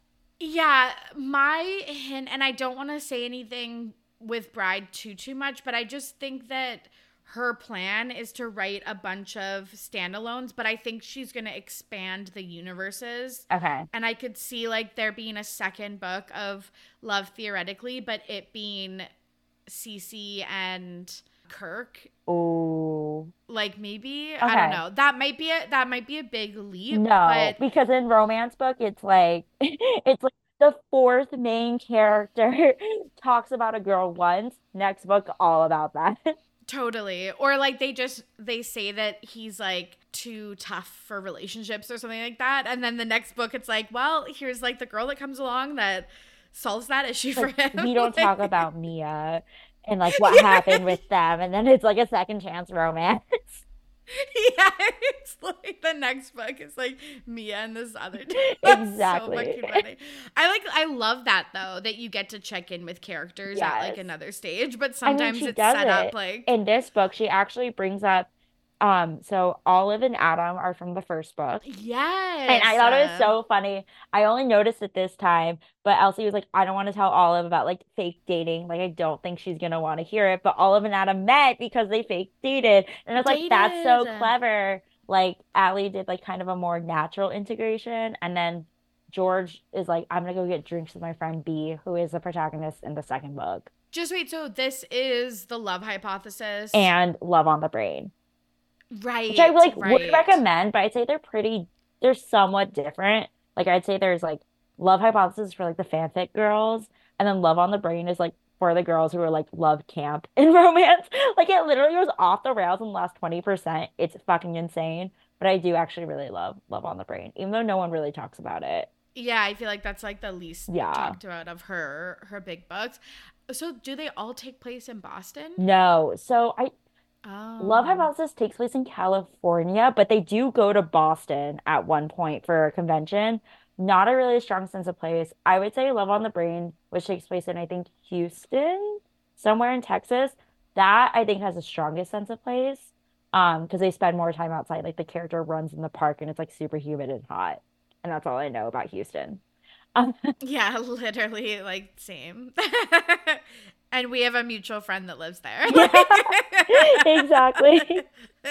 Yeah, my hint, and I don't want to say anything with Bride too too much, but I just think that her plan is to write a bunch of standalones, but I think she's going to expand the universes. Okay. And I could see like there being a second book of Love theoretically, but it being Cece and Kirk. Oh. Like maybe, I don't Okay. know. That might be a that might be a big leap, No, but because in romance book, it's like it's like the fourth main character talks about a girl once. Next book, all about that. totally. Or like they just they say that he's like too tough for relationships or something like that. And then the next book it's like, well, here's like the girl that comes along that solves that issue for Like him. we don't talk Like, about Mia and like what happened yeah. with them, and then it's like a second chance romance. Yeah, it's like the next book is like Mia and this other dude. That's so Exactly. fucking funny. I like I love that though, that you get to check in with characters at like Yes. another stage, but I mean, sometimes she it's does set up it like in this book. She actually brings up, um, so Olive and Adam are from the first book. And I yes. thought it was Uh, so funny. I only noticed it this time, but Elsie was like, I don't want to tell Olive about like fake dating. Like, I don't think she's gonna want to hear it. But Olive and Adam met because they fake dated. And it's like, that's so dated. clever. Like, Allie did like kind of a more natural integration. And then George is like, I'm gonna go get drinks with my friend B, who is the protagonist in the second book, Just wait. So this is the love hypothesis. and Love on the Brain, which I Right, like would right. recommend, but I'd say they're pretty, they're somewhat different. Like I'd say there's like Love Hypothesis for like the fanfic girls, and then Love on the Brain is like for the girls who are like love camp in romance. Like it literally goes off the rails in the last twenty percent. It's fucking insane. But I do actually really love Love on the Brain, even though no one really talks about it. Yeah, I feel like that's like the least Yeah. talked about of her her big books. So do they all take place in Boston? No. So I Love Oh. Hypothesis takes place in California, but they do go to Boston at one point for a convention. Not a really strong sense of place. I would say Love on the Brain, which takes place in, I think, Houston, somewhere in Texas. That I think has the strongest sense of place. Um, because they spend more time outside. Like the character runs in the park and it's like super humid and hot. And that's all I know about Houston. Um, Yeah, literally like same. And we have a mutual friend that lives there. yeah, exactly.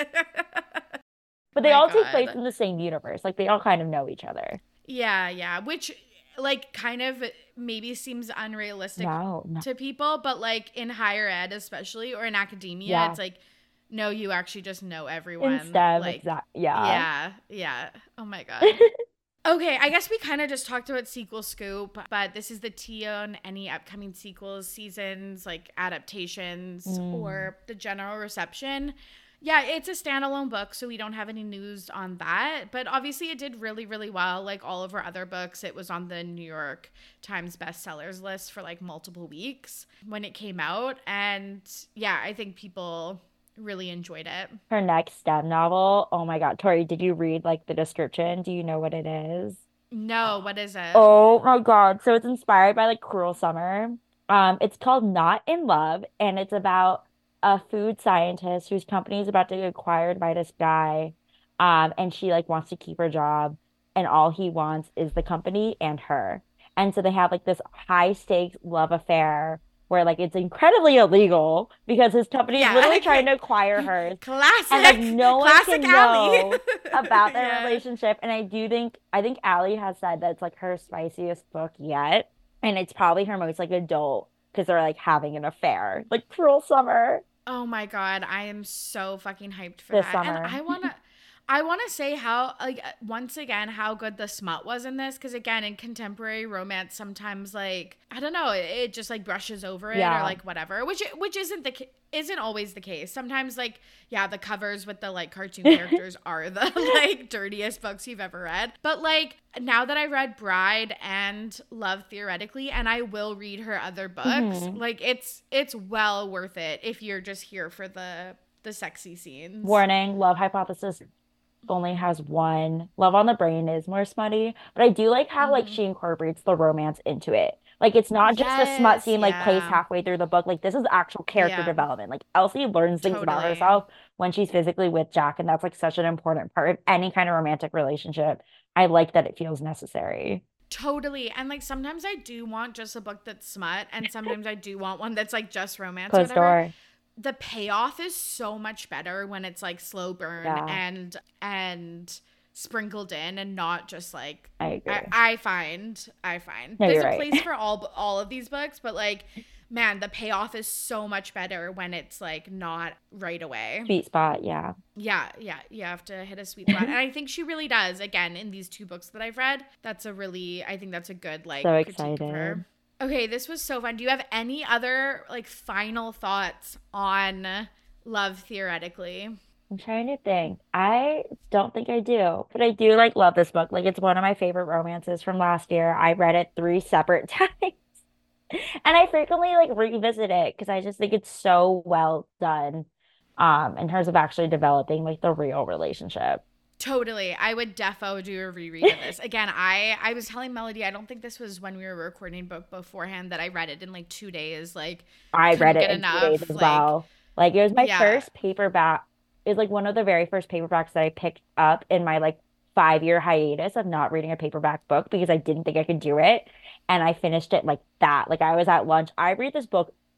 Oh But they my all take place god. in the same universe. Like they all kind of know each other. Yeah, yeah, which like kind of maybe seems unrealistic No, no. to people, but like in higher ed especially or in academia, Yeah. it's like no, you actually just know In everyone. STEM, Like exact. Yeah. yeah, yeah. Oh my god. Okay, I guess we kind of just talked about sequel scoop, but this is the tea on any upcoming sequels, seasons, like adaptations, Mm. or the general reception. Yeah, it's a standalone book, so we don't have any news on that. But obviously, it did really, really well. Like all of our other books, it was on the New York Times bestsellers list for like multiple weeks when it came out. And yeah, I think people really enjoyed it. Her next STEM novel. Oh my God. Tori, did you read like the description? Do you know what it is? No, what is it? Oh my God. So it's inspired by like Cruel Summer. Um, it's called Not in Love, and it's about a food scientist whose company is about to get acquired by this guy. Um, and she like wants to keep her job, and all he wants is the company and her. And so they have like this high stakes love affair where like it's incredibly illegal because his company is Yeah, literally trying okay. to acquire hers, and like Classic, no one classic can Allie. know about their Yeah. relationship. And I do think I think Allie has said that's like her spiciest book yet. And it's probably her most like adult because they're like having an affair. Like Cruel Summer Oh my god, I am so fucking hyped for this that. And summer. I want to I want to say how like once again how good the smut was in this cuz again in contemporary romance sometimes like I don't know, it, it just like brushes over it or Yeah. like whatever, which which isn't the ca- isn't always the case. Sometimes like yeah, the covers with the like cartoon characters are the like dirtiest books you've ever read. But like now that I read Bride and Love Theoretically and I will read her other books, hmm like it's it's well worth it if you're just here for the the sexy scenes. Warning, Love Hypothesis only has one. Love on the Brain is more smutty, but I do like how like Hmm. she incorporates the romance into it. Like it's not just a smut Yes, scene like placed yeah. halfway through the book. Like this is actual character Yeah, development. Like Elsie learns things about totally. herself when she's physically with Jack, and that's like such an important part of any kind of romantic relationship. I like that it feels necessary. Totally. And like sometimes I do want just a book that's smut and sometimes I do want one that's like just romance or Closed whatever. door. The payoff is so much better when it's like slow burn Yeah, and and sprinkled in and not just like I I, agree. I find I find No, there's you're a right. place for all all of these books, but like man, the payoff is so much better when it's like not right away. Sweet spot. Yeah. Yeah, yeah, you have to hit a sweet spot. And I think she really does. Again, in these two books that I've read, that's a really, I think that's a good So like critique of excited. her. Okay, this was so fun. Do you have any other like final thoughts on Love Theoretically? I'm trying to think. I don't think I do, but I do like love this book. Like it's one of my favorite romances from last year. I read it three separate times. And I frequently like revisit it because I just think it's so well done um in terms of actually developing like the real relationship. Totally. I would defo do a reread of this. Again, I I was telling Melody, I don't think this was when we were recording book beforehand that I read it in like two days. Like I read couldn't it get in two days enough. as Like well. Like it was my yeah. first paperback. It was like one of the very first paperbacks that I picked up in my like five year hiatus of not reading a paperback book because I didn't think I could do it. And I finished it like that. Like I was at lunch. I read this book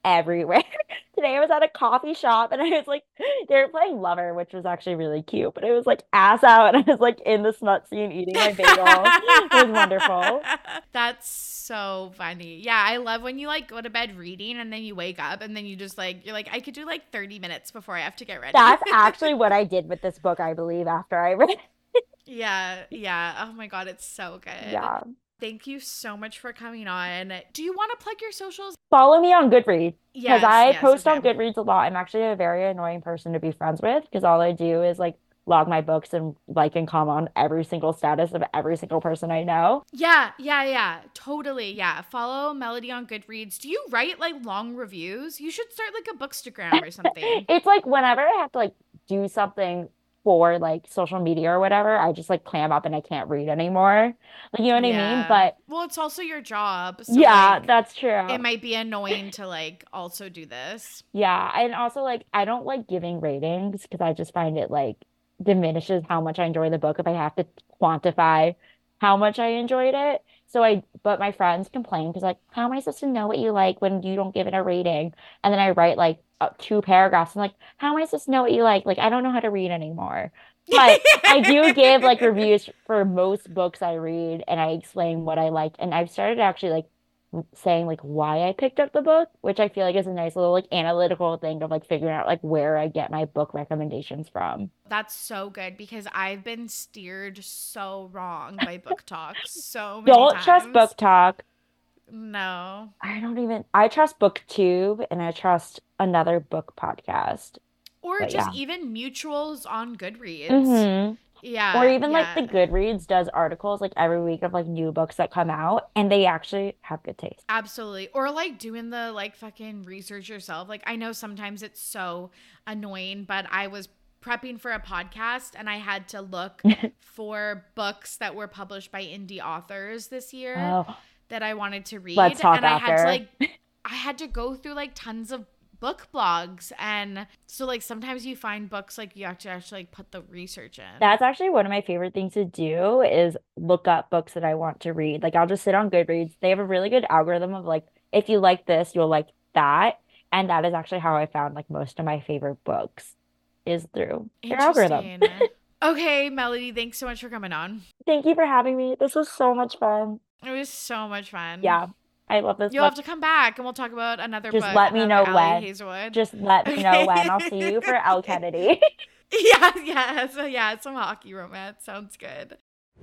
everywhere. Today I was at a coffee shop and I was like, they were playing Lover, which was actually really cute, but it was like ass out and I was like in the smut scene eating my bagel. It was wonderful. That's so funny. Yeah, I love when you like go to bed reading and then you wake up and then you just like, you're like, I could do like thirty minutes before I have to get ready. That's actually what I did with this book, I believe, after I read it. Yeah, yeah. Oh my God, it's so good. Yeah. Thank you so much for coming on. Do you want to plug your socials? Follow me on Goodreads because Yes, I yes, post okay. on Goodreads a lot. I'm actually a very annoying person to be friends with because all I do is like log my books and like and comment on every single status of every single person I know. Yeah, yeah, yeah. Totally. Yeah. Follow Melody on Goodreads. Do you write like long reviews? You should start like a Bookstagram or something. It's like whenever I have to like do something for like social media or whatever, I just like clam up and I can't read anymore. Like, you know what I mean? Yeah. But Well, it's also your job. So yeah, like that's true. it might be annoying to like also do this. Yeah, and also like I don't like giving ratings because I just find it like diminishes how much I enjoy the book if I have to quantify how much I enjoyed it. So I, but my friends complain because like, how am I supposed to know what you like when you don't give it a rating? And then I write like uh, two paragraphs. I'm like, how am I supposed to know what you like? Like, I don't know how to read anymore. But I do give like reviews for most books I read and I explain what I like. And I've started actually like saying like why I picked up the book, which I feel like is a nice little like analytical thing of like figuring out like where I get my book recommendations from. That's so good because I've been steered so wrong by Book Talk so many Don't times. trust Book Talk. No. I don't even I trust BookTube and I trust another book podcast. Or But just yeah. even mutuals on Goodreads. Mm-hmm. Yeah. Or even yeah. like the Goodreads does articles like every week of like new books that come out and they actually have good taste. Absolutely. Or like doing the like fucking research yourself. Like I know sometimes it's so annoying, but I was prepping for a podcast and I had to look for books that were published by indie authors this year Oh, that I wanted to read. let's talk and I after. had to like I had to go through like tons of book blogs, and so like sometimes you find books like you have to actually like put the research in. That's actually one of my favorite things to do is look up books that I want to read. Like I'll just sit on Goodreads. They have a really good algorithm of like if you like this, you'll like that. And that is actually how I found like most of my favorite books is through their algorithm. Interesting. Okay, Melody, thanks so much for coming on. Thank you for having me. This was so much fun. It was so much fun. Yeah. I love this You'll book. have to come back and we'll talk about another Just book. let me know another when. Allie Hazelwood. Just let me know when. I'll see you for Elle Kennedy. yeah, yeah. So yeah, some hockey romance. Sounds good.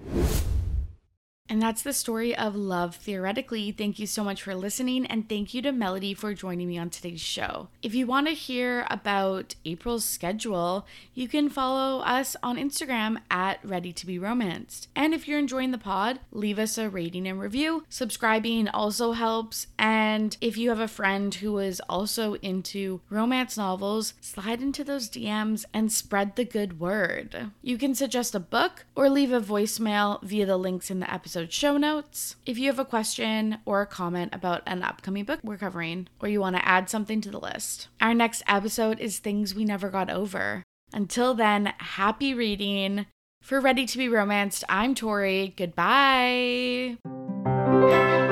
And that's the story of Love Theoretically. Thank you so much for listening, and thank you to Melody for joining me on today's show. If you want to hear about April's schedule, you can follow us on Instagram at Ready to Be Romanced. And if you're enjoying the pod, leave us a rating and review. Subscribing also helps. And if you have a friend who is also into romance novels, slide into those D Ms and spread the good word. You can suggest a book or leave a voicemail via the links in the episode show notes. If you have a question or a comment about an upcoming book we're covering, or you want to add something to the list. Our next episode is Things We Never Got Over. Until then, happy reading. For Ready to Be Romanced, I'm Tori. Goodbye.